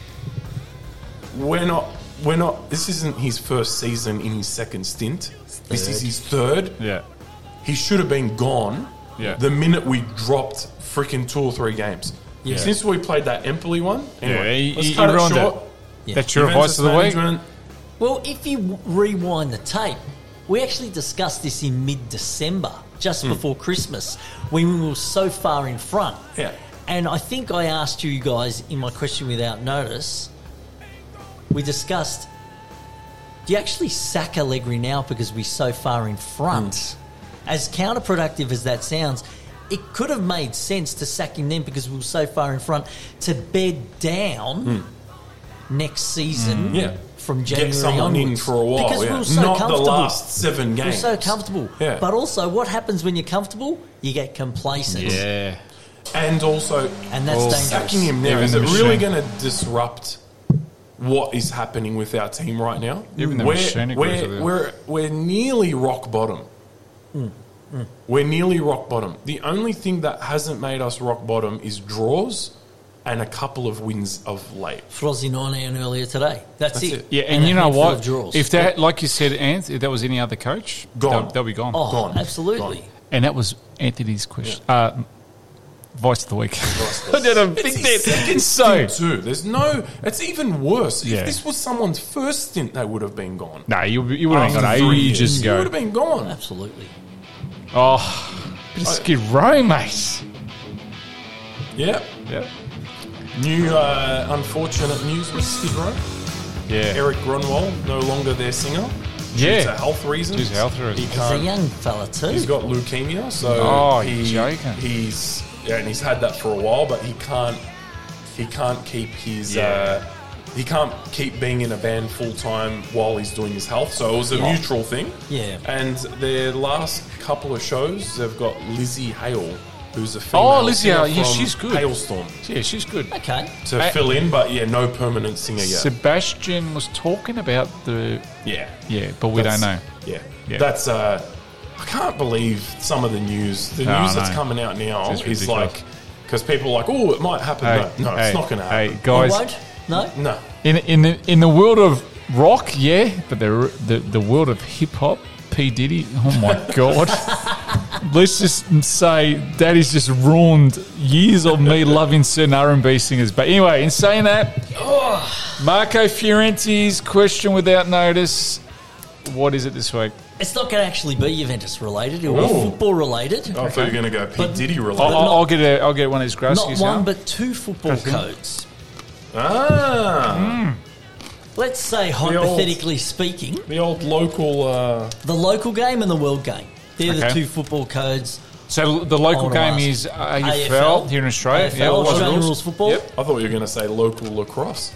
We're not. We're not. This isn't his first season in his second stint. This is third. his third. Yeah. He should have been gone Yeah. the minute we dropped freaking two or three games. Yeah. Since we played that Empoli one. Anyway, Yeah, he- let's he- cut he it ruined short. it. Yeah. That's your Juventus advice of the week? management, Well, if you w- rewind the tape, we actually discussed this in mid-December, just before Christmas, when we were so far in front. Yeah. And I think I asked you guys in my question without notice, we discussed, do you actually sack Allegri now because we're so far in front? As counterproductive as that sounds, it could have made sense to sack him then because we were so far in front to bed down next season Yeah. from January Get someone in onwards. for a while. Because yeah. we were so Not the comfortable. last seven We're games. so comfortable. Yeah. But also, what happens when you're comfortable? You get complacent. Yeah. And also, And that's Well, dangerous. sacking him now, Even is the it really machine. going to disrupt what is happening with our team right now? Even the we're, machine agrees with we're, you. we're, we're nearly rock bottom. We're nearly rock bottom. The only thing that hasn't made us rock bottom is draws and a couple of wins of late. Frosinone and earlier today. That's, That's it. it. Yeah, and, a you know handful what? of draws. If that, like you said, Ant, if that was any other coach, Gone. They'll, they'll be gone. oh, gone. absolutely. Gone. And that was Anthony's question. Uh, Voice of the week. Voice I of the don't It's think his that. second So, stint too. There's no. It's even worse. Yeah. If this was someone's first stint, they would have been gone. no, you, you would have been After gone three ages years, you would ago. have been gone. Absolutely. Oh, bit of Skid Row, mate. Yeah. Yeah. New uh, unfortunate news with Skid Row. Yeah. Eric Grunwald no longer their singer. Yeah. Due to health reasons. Due to health reasons. He He's a can't. young fella too. He's got leukemia, so Oh, he, you're joking. he's yeah, and he's had that for a while, but he can't he can't keep his Yeah. uh, he can't keep being in a band full time while he's doing his health. So it was a Yeah. mutual thing. Yeah. And their last couple of shows, they've got Lizzie Hale, who's a female Oh, Lizzie singer Hale, yeah, from she's good. Hailstorm, Yeah, she's good. Okay. to Uh, fill in, but yeah, no permanent singer yet. Sebastian was talking about the. yeah. Yeah, but we That's- don't know. Yeah. Yeah. That's uh I can't believe some of the news. The No, news I that's know. coming out now It's is ridiculous. like because people are like, oh, it might happen. Hey, no, no hey, it's not going to happen. Hey, You guys, won't? No? No. in in the in the world of rock, yeah, but the the, the world of hip hop, P Diddy, oh my god. Let's just say Daddy's just ruined years of me loving certain R and B singers. But anyway, in saying that, Marco Fiorenti's question without notice. What is it this week? It's not going to actually be Juventus related. It will be Ooh. football related. I thought you were going to go P But- Diddy I'll, related. I'll, not- I'll get a, I'll get one of these Not Graskis one, now. but two football codes. ah, Let's say, hypothetically speaking, the old local. Uh, the local game and the world game. They're the Okay. two football codes. So the local wanna game ask. is A F L, A F L here in Australia. A F L, yeah, what's the Australian rules? rules football. yep. I thought you were going to say local lacrosse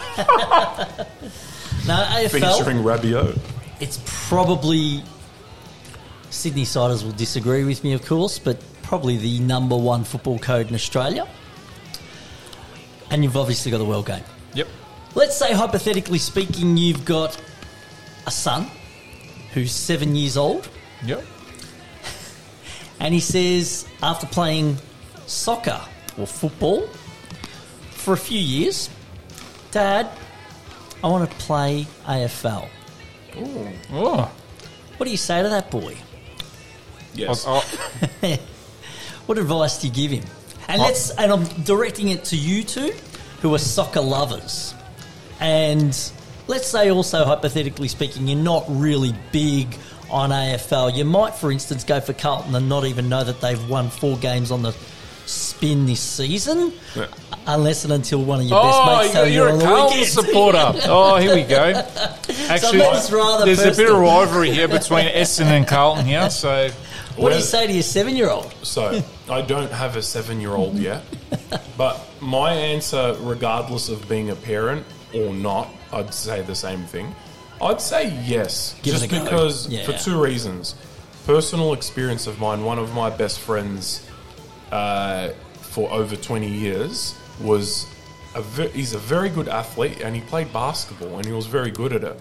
No, A F L. featuring Rabiot. It's probably Sydney siders will disagree with me, of course, but probably the number one football code in Australia. And you've obviously got the world game. Yep. Let's say, hypothetically speaking, you've got a son who's seven years old, Yep. and he says, after playing soccer or football for a few years, Dad, I want to play A F L. Oh. What do you say to that boy? Yes. I'll- I'll- What advice do you give him? And let's and I'm directing it to you two, who are soccer lovers. And let's say also, hypothetically speaking, you're not really big on A F L. You might, for instance, go for Carlton and not even know that they've won four games on the spin this season, Yeah. unless and until one of your best Oh, mates tell you you're on a the Carlton weekend. supporter. Oh, here we go. Actually, that's rather there's a bit of personal. rivalry here between Essendon and Carlton here. So, What do you say to your seven-year-old? So, I don't have a seven-year-old yet, but my answer, regardless of being a parent or not, I'd say the same thing. I'd say yes, Give it just a go. because Yeah. for two reasons. Personal experience of mine, one of my best friends uh, for over twenty years was a ve- he's a very good athlete, and he played basketball, and he was very good at it.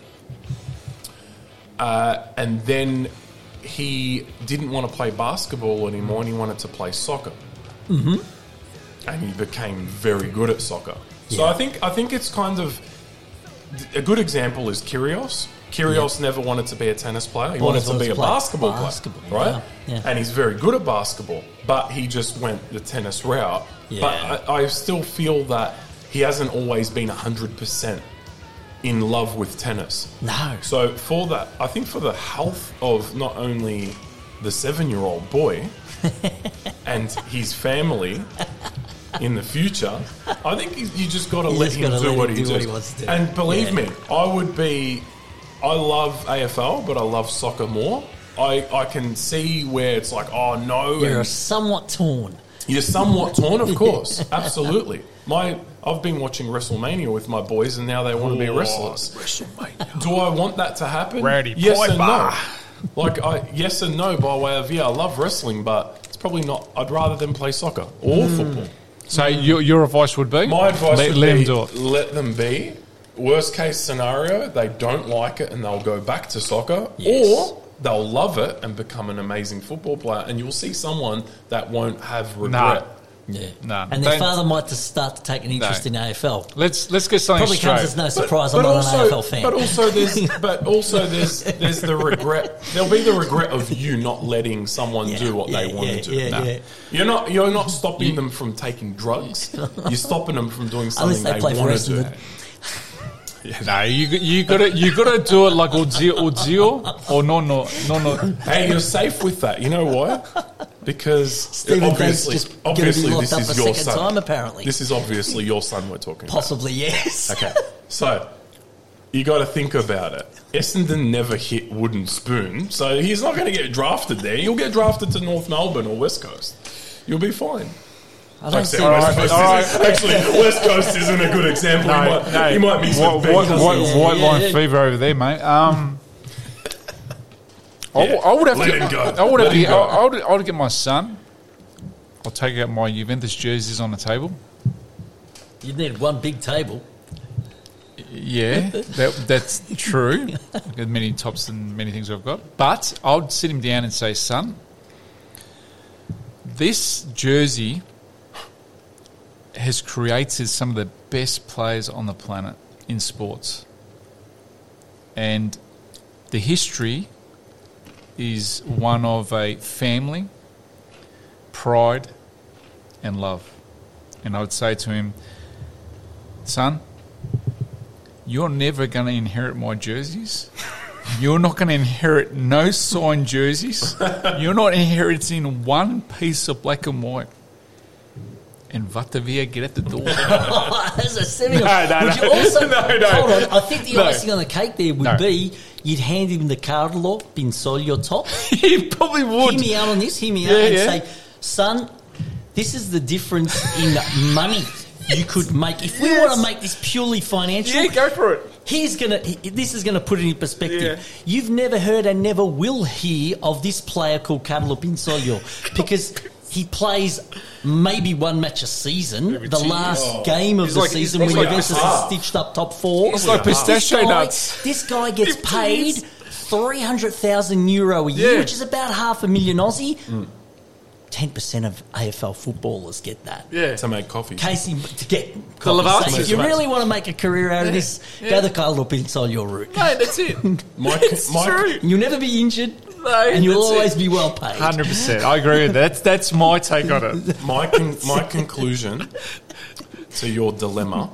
Uh, and then he didn't want to play basketball anymore, and he wanted to play soccer. Mm-hmm. And he became very good at soccer. So Yeah. I think I think it's kind of a good example is Kyrgios. Kyrgios never wanted to be a tennis player. He Always wanted to be a wanted to play basketball, basketball, player, right? yeah, yeah. And he's very good at basketball, but he just went the tennis route. Yeah. But I, I still feel that he hasn't always been one hundred percent in love with tennis. No. So for that, I think for the health of not only the seven-year-old boy and his family in the future, I think you you just got to You let just him gotta do let what him he do does. what he wants to do. And believe Yeah. me, I would be. I love A F L, but I love soccer more. I, I can see where it's like, oh no, You're and somewhat torn. you're somewhat torn, of course, absolutely. My I've been watching WrestleMania with my boys, and now they want to be wrestlers. Do I want that to happen? Rowdy yes and no. Piper. Like I, yes and no by way of yeah, I love wrestling, but it's probably not. I'd rather them play soccer or football. so your, your advice would be? My advice let, would let be him do it. let them be. Worst case scenario, they don't like it and they'll go back to soccer, Yes. or they'll love it and become an amazing football player. And you'll see someone that won't have regret Yeah. No, and their don't- father might just start to take an interest No. in A F L. Let's let's get something Probably comes straight. as no But- surprise. but I'm not also, an A F L fan. But also, there's but also there's there's the regret. There'll be the regret of you not letting someone Yeah, do what yeah, they want yeah, to do. yeah, No. yeah. You're not you're not stopping them from taking drugs. You're stopping them from doing Unless something they they, play for want to do. Essendon. No, you you gotta you gotta do it like Ozil, Ozil or no no no no. Hey, you're safe with that. You know why? Because Stephen Dave's obviously, just gonna be obviously locked this up is a your second son. time, apparently. This is obviously your son we're talking about. Possibly, yes. Okay, so you got to think about it. Essendon never hit Wooden Spoon, so he's not going to get drafted there. You'll get drafted to North Melbourne or West Coast. You'll be fine. I don't Actually, see West right, Coast all isn't- actually, West Coast isn't a good example. No, you, might, no. you might mix White, with Ben white, Cousins. white, white Yeah, line yeah. fever over there, mate. Um, I, Yeah, I would have let to. him go. I would Let have. him To, go. I, I would. I would get my son. I'll take out my Juventus jerseys on the table. You need one big table. Yeah, that, that's true. I've got many tops and many things I've got. But I would sit him down and say, son, this jersey has created some of the best players on the planet in sports. And the history is one of a family, pride, and love. And I would say to him, son, you're never going to inherit my jerseys. You're not going to inherit no signed jerseys. You're not inheriting one piece of black and white. And Vatavia, get at the door. As a seven No, no, would no. you also No, no. hold on? I think the No. icing on the cake there would No. be you'd hand him the Carlo Pinsoglio top. He probably Hear would. me out on this. Hear me Yeah, out and yeah. say, son, this is the difference in money you could make. If we Yes. want to make this purely financial, Yeah, go for it. he's gonna. he- This is gonna put it in perspective. Yeah. You've never heard and never will hear of this player called Carlo Pinsoglio because he plays maybe one match a season. Every The two last years. game of He's the like- season he's when like Juventus half. is stitched up top four. It's like This pistachio guy- nuts. This guy gets Every two paid years. three hundred thousand euro a year, Yeah. which is about half a million Aussie. Ten percent of A F L footballers get that. Yeah. To make coffee. Casey, to get The Lavazzi. so if you Yes, really want to make a career out of this, Yeah. go the Carlo Pinsoglio route. No, that's it. My, It's my, true. You'll never be injured, No, and you'll that's always it. be well paid. one hundred percent. I agree with that. That's, that's my take on it. My con- my conclusion to your dilemma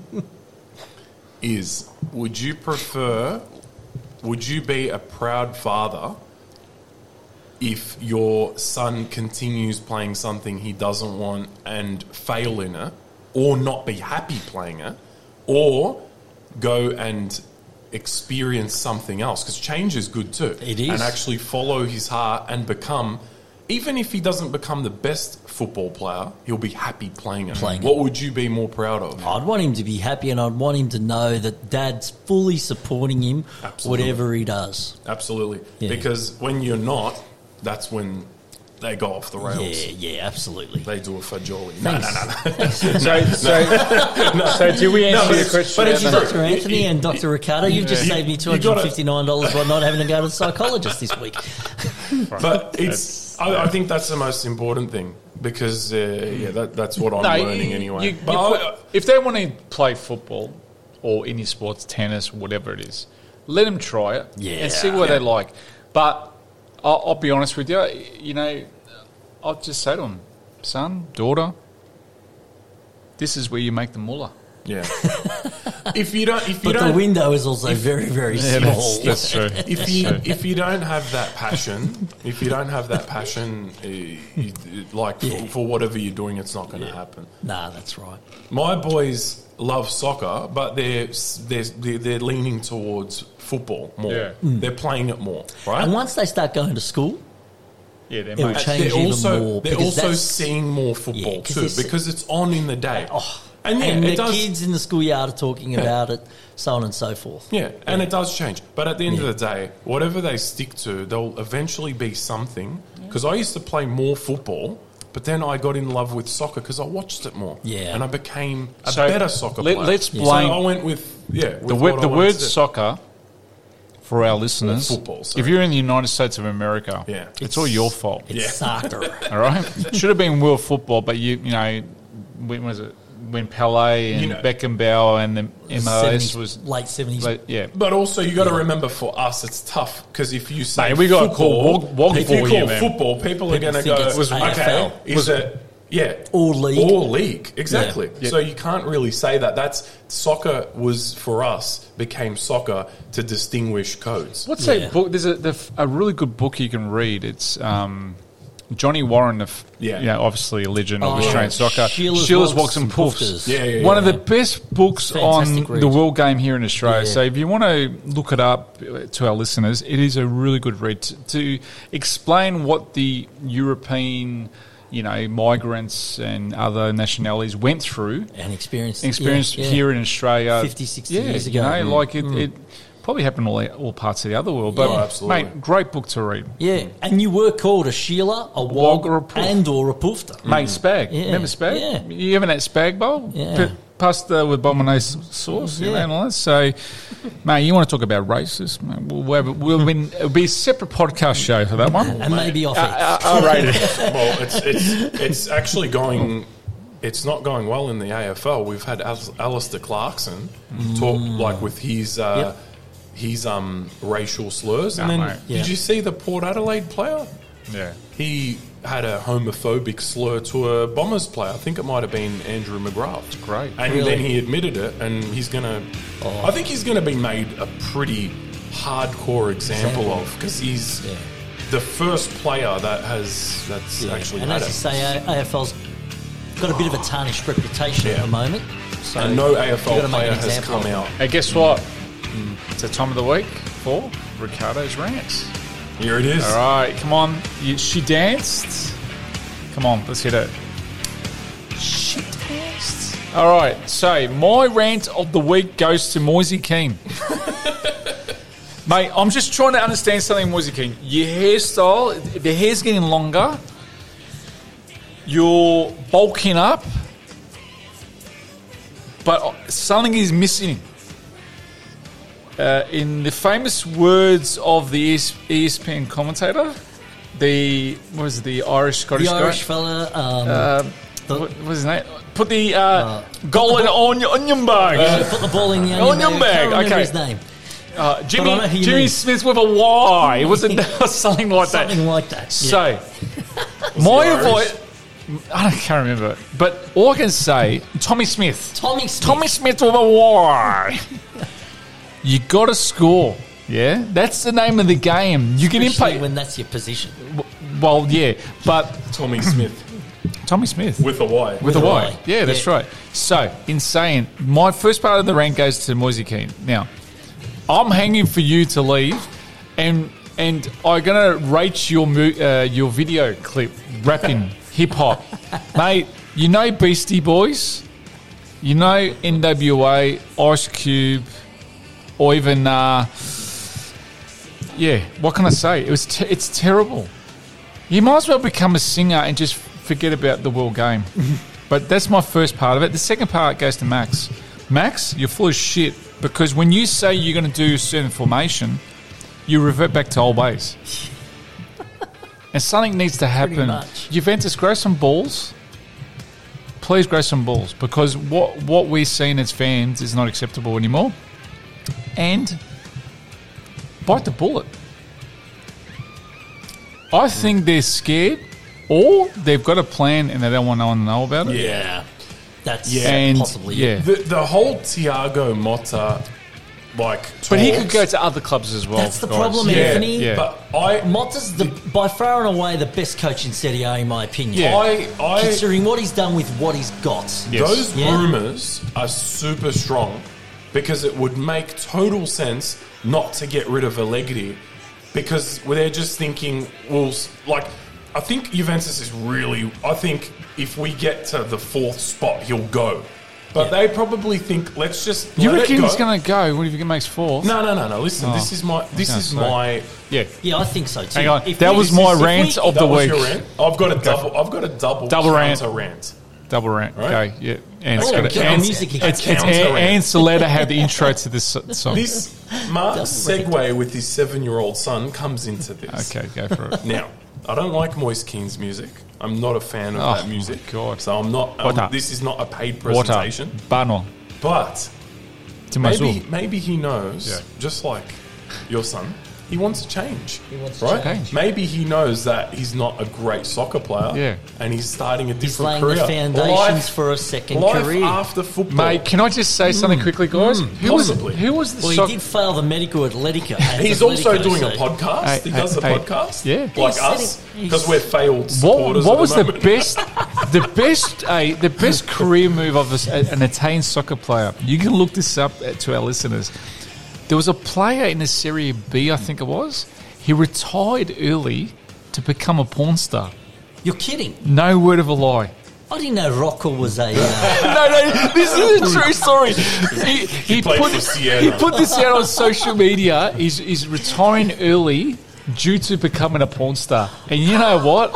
is: would you prefer? Would you be a proud father if your son continues playing something he doesn't want and fail in it, or not be happy playing it, or go and experience something else? Because change is good too. It is. And actually follow his heart and become, even if he doesn't become the best football player, he'll be happy playing it. Playing it. What would you be more proud of? I'd want him to be happy, and I'd want him to know that Dad's fully supporting him, Absolutely. whatever he does. Absolutely. Yeah. Because when you're not, that's when they go off the rails. Yeah, yeah, absolutely. They do a fajoli. No, no, Thanks. no, no. So, so, so do we answer but your it's- question? but it's Anna? true. Doctor Anthony You- and Doctor Ricardo, you've just you- saved me you two hundred gotta- fifty-nine dollars by not having to go to the psychologist this week. But it's, I, I think that's the most important thing because, uh, yeah, that, that's what I'm No, learning you- anyway. you- but you I- put- if they want to play football or any sports, tennis, whatever it is, let them try it Yeah. and see what Yeah. they like. But I'll, I'll be honest with you, you know, I'll just say to them, son, daughter, this is where you make the mullah. yeah. if you don't, if you But don't, the window is also very, very small. that's true. if you if you don't have that passion, if you don't have that passion, uh, you, like for, Yeah. for whatever you're doing, it's not going to happen. Nah, that's right. My boys love soccer, but they're they're they're, they're leaning towards football more. Yeah. They're playing it more, right? And once they start going to school, Yeah, they It'll might. change they're even also more, they're because also that's- seeing more football Yeah, 'cause too it's- because it's on in the day. oh, and yeah, and it the does. kids in the schoolyard are talking about it, so on and so forth. Yeah, and it does change. But at the end Yeah. of the day, whatever they stick to, they'll eventually be something. Because I used to play more football, but then I got in love with soccer because I watched it more. Yeah. And I became a So better soccer let- player. let's So blame- I went with, yeah, with The, what word, I the wanted word to do. soccer for our listeners. football, sorry. If you're in the United States of America, Yeah. it's, all your fault. It's Yeah. soccer. All right, should have been world football, but you you know when was it when Pelé and You know- Beckenbauer and the M O S seventies, was late seventies. like, yeah. But also, you got to remember, for us, it's tough because if you say Mate, we got football, called wog- if you woggle call here, man. football, people, are People going to think go, it's A F L. okay, is it yeah Or league. or league exactly? Yeah. So you can't really say that. That's soccer was for us became soccer to distinguish codes. What's Yeah. that book? There's a the, a really good book you can read. It's um, Johnny Warren, the f- Yeah. you know, obviously a legend of Oh, Australian yeah. soccer. Sheilers, Sheilers, Wogs Wogs and and Poofs. Poofters. Yeah, yeah, One yeah. of the best books Fantastic on read. the world game here in Australia. Yeah. So if you want to look it up to our listeners, it is a really good read to, to explain what the European, you know, migrants and other nationalities went through. And experienced, Experienced yeah, yeah. here in Australia fifty, sixty yeah, years you ago. know, Mm. like it, it probably happened all, all parts of the other world. But Yeah. Oh, absolutely. mate, great book to read. Yeah, and you were called a Sheila, a Wog Wog, or a Poof. and or a Poofter. Mate, spag. Yeah. Remember spag? Yeah. You having that spag bowl? Yeah. P- pasta with bolognese sauce, you know, Yeah. and all that. So, mate, you want to talk about racists? Mate, we'll, we'll, we'll win, it'll be a separate podcast show for that one. And maybe off it. Uh, uh, rated. Well, it's it's it's actually going. It's not going well in the A F L. We've had Al- Alistair Clarkson talk like with his uh, Yep. his um, racial slurs, and Nah, then mate. Yeah. did you see the Port Adelaide player? Yeah. He had a homophobic slur to a Bombers player. I think it might have been Andrew McGrath. great. And Really? then he admitted it, and he's gonna. I think he's gonna be made a pretty hardcore example of because he's Yeah. the first player that has that's Yeah. actually And had as it. you say, A- AFL's got a bit of a tarnished reputation at Yeah. the moment. So And no A F L you've got to make player an has example come of it. out. Hey, guess what? It's the time of the week for Ricardo's rants. Here it is. All right, come on. You, she danced. Come on, let's hit it. She danced. All right, so my rant of the week goes to Moisey Keane. Mate, I'm just trying to understand something, Moisey Keane. Your hairstyle, the hair's getting longer. You're bulking up. But something is missing. Uh, in the famous words of the E S- E S P N commentator, the what was it, the Irish Scottish The Irish guy? fella, um, Uh, the- what was his name? Put the uh, goal in onion, onion bag. yeah, put the ball in the onion, Onion bag. bag, Can't remember okay. his name. Uh, Jimmy I know who you Jimmy mean. Smith with a Y. It was it something like that? Something like that. Yeah. So, my he Irish? advice. I don't, can't remember, but all I can say, Tommy Smith. Tommy Smith. Tommy Smith with a Y. You got to score. Yeah, that's the name of the game. You can Especially impact. when that's your position. Well, yeah, but Tommy Smith Tommy Smith with a Y. with With a a Y. Y. Yeah, that's Yeah. right. So, in saying, my first part of the rank goes to Moisey Keane. Now, I'm hanging for you to leave, and and I'm gonna rate your mo- uh, your video clip rapping hip hop, mate. You know Beastie Boys, you know N W A, Ice Cube, or even uh, yeah. What can I say? It was te- it's terrible. You might as well become a singer and just forget about the world game. But that's my first part of it. The second part goes to Max. Max, you're full of shit because when you say you're going to do a certain formation, you revert back to old ways. And something needs to happen. much. Juventus, grow some balls. Please grow some balls because what, what we're seeing as fans is not acceptable anymore. And bite the bullet. I think they're scared or they've got a plan and they don't want no one to know about it. Yeah. That's Yeah. And possibly yeah. it. The, the whole Thiago Motta, like, But he talks- could go to other clubs as well. That's the guys. problem, yeah, Anthony. Yeah. But I, Motta's the, by far and away the best coach in Serie A, in my opinion. Yeah. I, I, Considering what he's done with what he's got. Yes. those Yeah. rumours are super strong because it would make total sense not to get rid of Allegri because they're just thinking, well, s- like, I think Juventus is really, I think if we get to the fourth spot, he'll go. But Yeah. they probably think, let's just You let reckon it go. he's going to go? What if he makes fourth? No, no, no, no. Listen, Oh, this is my, this gonna is say. my, Yeah. Yeah, I think so too. Hang on. If That we- was this my is- if rant we- of that the was week. your rant. I've got a double, I've got a double, Double rant. counter rant. Double rant. Right. Okay, yeah. And Oh, it's got get a, the and, music it's, again. it's, Counter and, rant. and Saletta had the intro to this s- song. This Mark's segue with his seven-year-old son comes into this. Okay, go for it. Now, I don't like Moist King's music. I'm not a fan of Oh, that music. my God. So I'm not. Water. Um, this is not a paid Water. presentation. Bano. But Timazul. maybe maybe he knows, Yeah. just like your son, he wants to change. He wants to right? change. Maybe he knows that he's not a great soccer player. Yeah. And he's starting a different He's laying career. the foundations Life- for a second life career. after football. Mate, can I just say something quickly, guys? who, was, possibly. who was the Well, he soc- did fail the medical Atletica. at He's Atletico, also doing a so- podcast. Hey, he does hey, a hey, podcast. yeah. Like He's us. sitting- Because he's- we're failed What, supporters. what at was the, the moment. best, the best, uh, the best career move of a, an Italian soccer player? You can look this up to our listeners. There was a player in the Serie B, I think it was. He retired early to become a porn star. You're kidding. No word of a lie. I didn't know Rocco was a. Uh, no, no, this is a true story. He, he, played put, for Siena. he put this out on social media. He's, he's retiring early due to becoming a porn star. And you know what?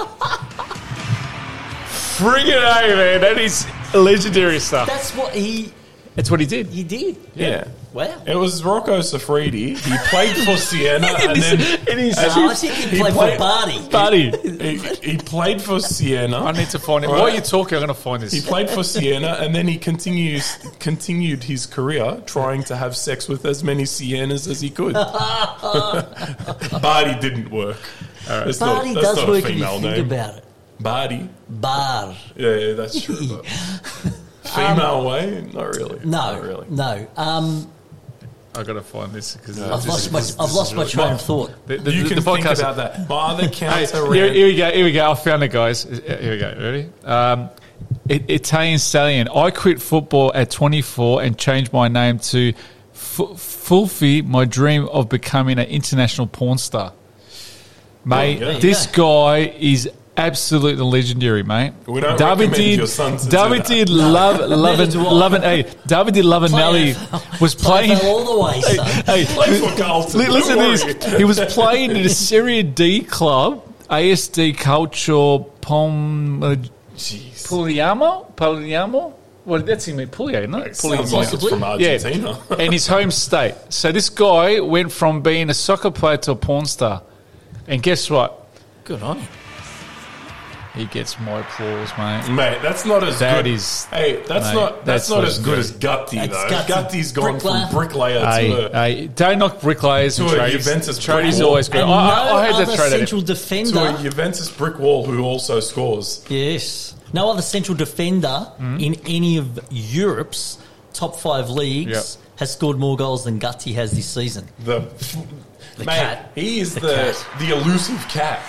Friggin' A, man. That is legendary stuff. that's what he That's what he did. he did. Yeah. Wow. It was Rocco Safridi. He played for Siena and then It is No, I think he, He played played- for Barty. Buddy. he, he played for Siena. I need to find it. Right. While you're talking, I'm going to find He this. played for Siena and then he continues continued his career trying to have sex with as many Sienas as he could. Barty didn't work. That's not- Barty that's does not a work if you female think name. about it. Barty. Bar. Yeah, yeah, that's true. But female way? Not really. No, Not really. no. Um, I've got to find this because I've lost my I've lost my train of thought. The, the, You the, can the think podcast. about that. My other Hey, counter here, rant- here we go. Here we go. I found it, guys. Here we go. Ready? Um, I- Italian stallion. I quit football at twenty-four and changed my name to F- Fulfi. My dream of becoming an international porn star. Mate, There you this go. guy is absolutely legendary, mate. We don't David recommend did, your son to do David that. did love, love, Neither do I. love, hey, David did Lavanelli was Play playing. all the way, son. Hey, Play for Carlton. Li- Listen Don't to worry. this. He was playing in a Serie D club, A S D Calcio Pom Jeez. Pugliamo. Pugliamo. Well, that's him. Puglia, isn't it? Sounds like it's from Argentina. Yeah, and his home state. So this guy went from being a soccer player to a porn star, and guess what? Good on you. He gets my applause, mate. Mate, that's not as That good. is- hey, that's mate, not that's, that's not as good as legendary. Gutti That's though. Gutti. Gutti's gone Bricklayer. from bricklayer Hey, to a, hey, don't knock bricklayers To and a tradies. Juventus Tradies brick always good. And I, no I, I heard other that trade at central to a defender. Juventus brick wall who also scores. Yes. No other central defender Hmm? in any of Europe's top five leagues Yep. has scored more goals than Gutti has this season. The, The mate, cat. he is The the cat. the elusive cat.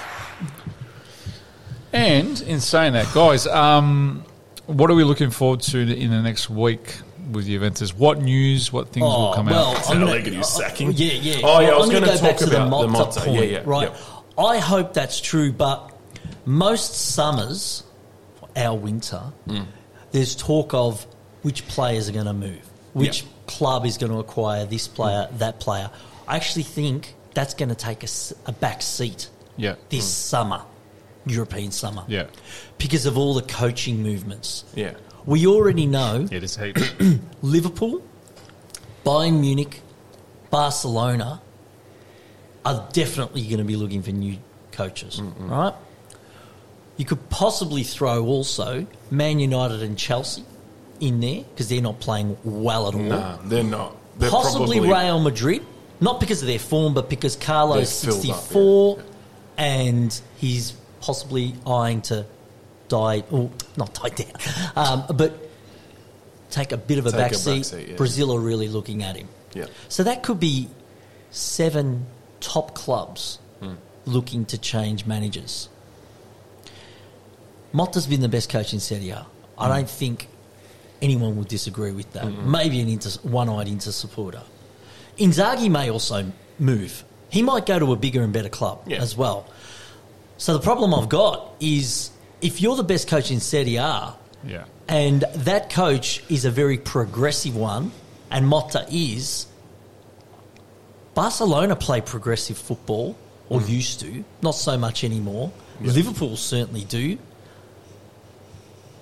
And in saying that, guys, um, what are we looking forward to in the next week with Juventus? What news, what things will come well, out? I'm gonna- Allegri sacking? Yeah, yeah. Oh, yeah, I was I'm gonna gonna go back talk to the about the Motta Motta. point, Yeah, yeah, right. yeah. I hope that's true, but most summers, our winter, Mm. there's talk of which players are going to move, which Yeah. club is going to acquire this player, that player. I actually think that's going to take a, s- a back seat Yeah. this summer, European summer, Yeah. because of all the coaching movements. Yeah. We already know Yeah, there's heat. Liverpool, Bayern Munich, Barcelona are definitely going to be looking for new coaches, right? You could possibly throw also Man United and Chelsea in there because they're not playing well at all. Nah, they're not. They're Possibly probably, Real Madrid, not because of their form, but because Carlos They're filled up, sixty-four yeah. and he's possibly eyeing to die, or not die down, um, but take a bit of a Take a backseat. backseat, yeah. Brazil are really looking at him. Yeah. So that could be seven top clubs Hmm. looking to change managers. Motta's been the best coach in Serie A. I Hmm. don't think anyone would disagree with that. Maybe an Inter, one-eyed Inter supporter. Inzaghi may also move. He might go to a bigger and better club Yeah. as well. So the problem I've got is if you're the best coach in Serie A Yeah. and that coach is a very progressive one, and Motta is, Barcelona play progressive football, or used to, not so much anymore. Liverpool certainly do.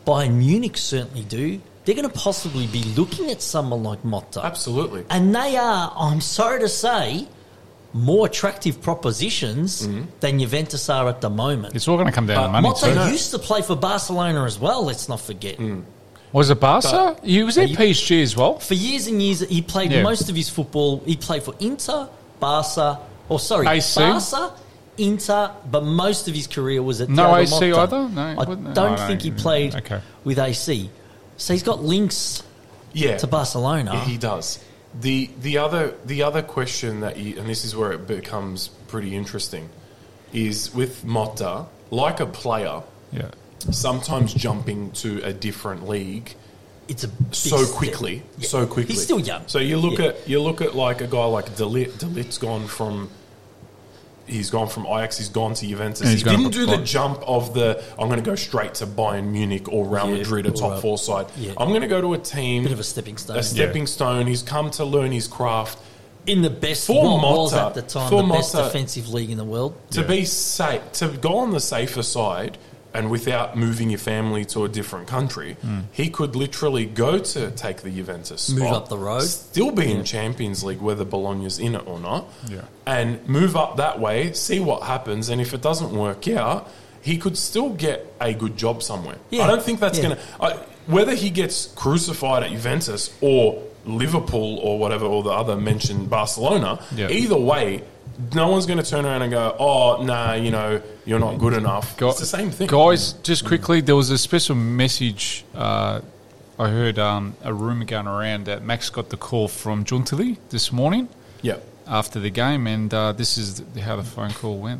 Bayern Munich certainly do. They're going to possibly be looking at someone like Motta. Absolutely. And they are, I'm sorry to say, more attractive propositions mm-hmm. than Juventus are at the moment. It's all going to come down but to money Motta too. no. used to play for Barcelona as well, let's not forget. Mm. Was it Barca? But, he was at P S G as well. For years and years, he played yeah. most of his football. He played for Inter, Barca, or sorry, A C? Barca, Inter, but most of his career was at No Thiago A C Motta. either? No, I no, don't no, think he no, played okay. with A C. So he's got links yeah. to Barcelona. Yeah, he does. The the other the other question that you, and this is where it becomes pretty interesting, is with Motta, like a player, yeah. sometimes jumping to a different league it's a so quickly, yeah. so quickly. He's still young. So you look yeah. at you look at like a guy like De Ligt. De Ligt's gone from he's gone from Ajax, he's gone to Juventus. He didn't do the jump of the I'm going to go straight to Bayern Munich or Real yeah, Madrid, a top right. four side. Yeah. I'm going to go to a team, bit of a stepping stone. A stepping yeah. stone. He's come to learn his craft. In the best for what Motta, was at the time, the best Motta, defensive league in the world. To yeah. be safe, to go on the safer side, and without moving your family to a different country, mm. he could literally go to take the Juventus move spot, up the road, still be yeah. in Champions League, whether Bologna's in it or not, yeah. and move up that way, see what happens, and if it doesn't work out, he could still get a good job somewhere. Yeah. I don't think that's yeah. going to... Whether he gets crucified at Juventus or Liverpool or whatever, or the other mentioned Barcelona, yeah. either way, no one's going to turn around and go, oh, nah, you know, you're not good enough. Go, it's the same thing. Guys, just quickly, there was a special message. Uh, I heard um, a rumour going around that Max got the call from Giuntoli this morning yeah. after the game, and uh, this is how the phone call went.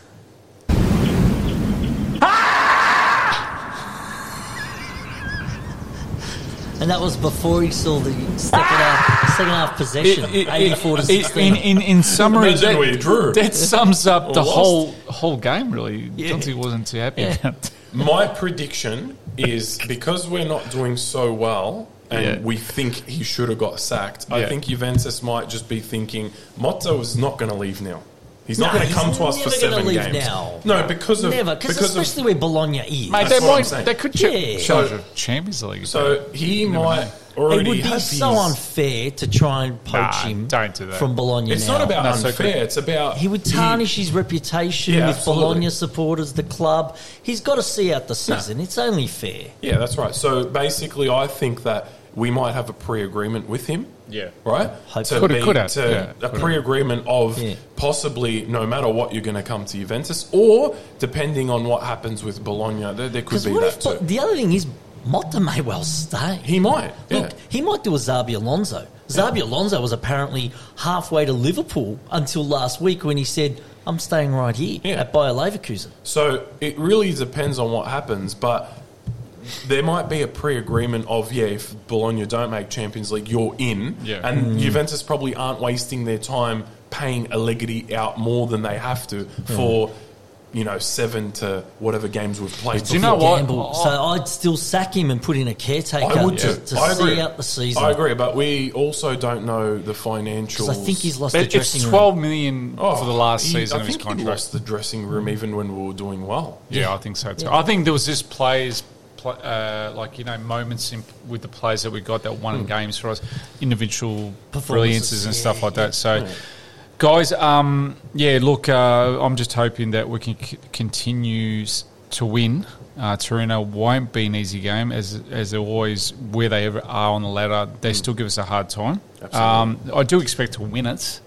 And that was before he saw the second half, second half possession, it, it, eighty-four to sixteen. In, in, in summary, that, that, drew. that sums up the lost. whole whole game, really. Yeah. Giuntoli wasn't too happy Yeah. about it. My prediction is because we're not doing so well and Yeah. we think he should have got sacked, Yeah. I think Juventus might just be thinking, Motta is not going to leave now. He's not No, going to come he's to us for never seven gonna leave games. now. No, because of... Never, because especially of, where Bologna is. Mate, That's they what I'm might. saying. They could ch- Yeah. charge So- a Champions League. So he Never might know. already It would be have so his... unfair to try and poach Nah, him don't do that. from Bologna It's now. not about That's so unfair. quick. It's about... He would tarnish his reputation Yeah, with absolutely. Bologna supporters, the club. He's got to see out the season. It's only fair. Yeah, that's right. So basically, I think that we might have a pre-agreement with him. Yeah. Right? Hopefully. To Could- be, could have, to yeah, a could pre-agreement of Yeah. possibly no matter what you're going to come to Juventus, or depending on what happens with Bologna, there, there could Because be what that if too. the other thing is Motta may well stay. He might. Yeah. Look, he might do a Xabi Alonso. Xabi Alonso was apparently halfway to Liverpool until last week when he said, I'm staying right here Yeah. at Bayer Leverkusen. So it really depends on what happens, but there might be a pre-agreement of, yeah, if Bologna don't make Champions League, you're in. Yeah. And Juventus probably aren't wasting their time paying Allegri out more than they have to for, you know, seven to whatever games we've played. Do you know before. what? Gamble. Oh. So I'd still sack him and put in a caretaker I would to, too. to I agree. see out the season. I agree, but we also don't know the financials. Because I think he's lost But the it's dressing room. twelve million Oh, for the last he- season I of his think he contract. lost the dressing room even when we were doing well. Yeah, I think so too. I think there was just players, pl- uh, like, you know, moments in, with the players that we got that won games for us, individual Performances, brilliances and yeah, stuff like yeah. that. So, guys, um, yeah, look, uh, I'm just hoping that we can c- continue s- to win. Uh, Torino won't be an easy game, as as they're always where they ever are on the ladder. They still give us a hard time. Um, I do expect to win it,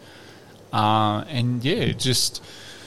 uh, and yeah, just.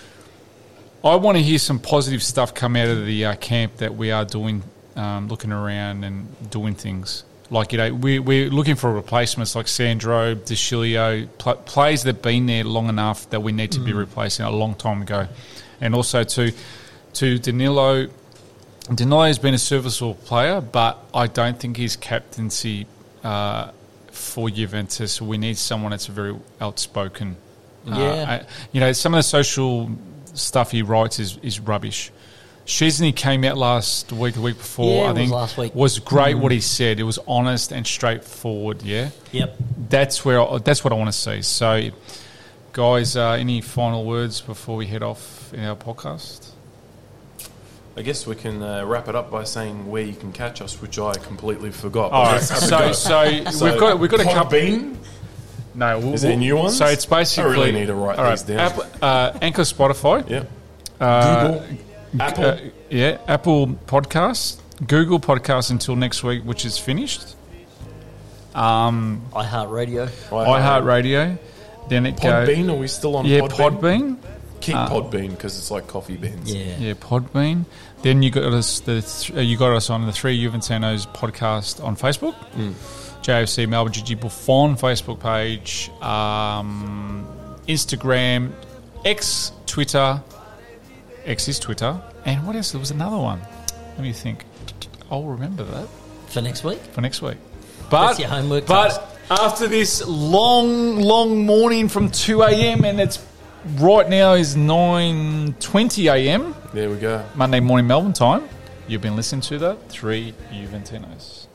I want to hear some positive stuff come out of the uh, camp that we are doing, um, looking around and doing things. Like, you know, we, we're looking for replacements like Sandro, De Chilio, pl- players that have been there long enough that we need to be replacing a long time ago. And also to to Danilo. Danilo has been a serviceable player, but I don't think his captaincy uh, for Juventus, we need someone that's very outspoken. Uh, Yeah. I, you know, some of the social stuff he writes is, is rubbish. Szczesny came out last week, the week before, Yeah, I it was think. last week. Was great what he said. It was honest and straightforward, yeah? Yep. That's where I, that's what I want to see. So, guys, uh, any final words before we head off in our podcast? I guess we can uh, wrap it up by saying where you can catch us, which I completely forgot. All But right, let's have a so, go. so So, we've got we've got a couple. Podbean? No, we'll, Is there new ones? So it's basically. I really need to write all right, these down. Apple, uh, Anchor, Spotify. Yep. Uh, Google. Apple. Uh, yeah, Apple Podcasts, Google Podcasts until next week, which is finished. Um, iHeartRadio. iHeartRadio. Then it goes. Podbean, are we still on Yeah, Podbean? Podbean. Keep Uh, Podbean because it's like coffee beans. Yeah. Yeah, Podbean. Then you got us the th- uh, you got us on the Three Juventinos podcast on Facebook, J F C Melbourne G G Buffon Facebook page, um, Instagram, X, Twitter. X is Twitter, and what else? There was another one. Let me think. I'll remember that For next week? for next week. But That's your homework but task. after this long, long morning from two a.m. and it's right now is nine twenty a.m. There we go. Monday morning Melbourne time. You've been listening to the Three Juventinos.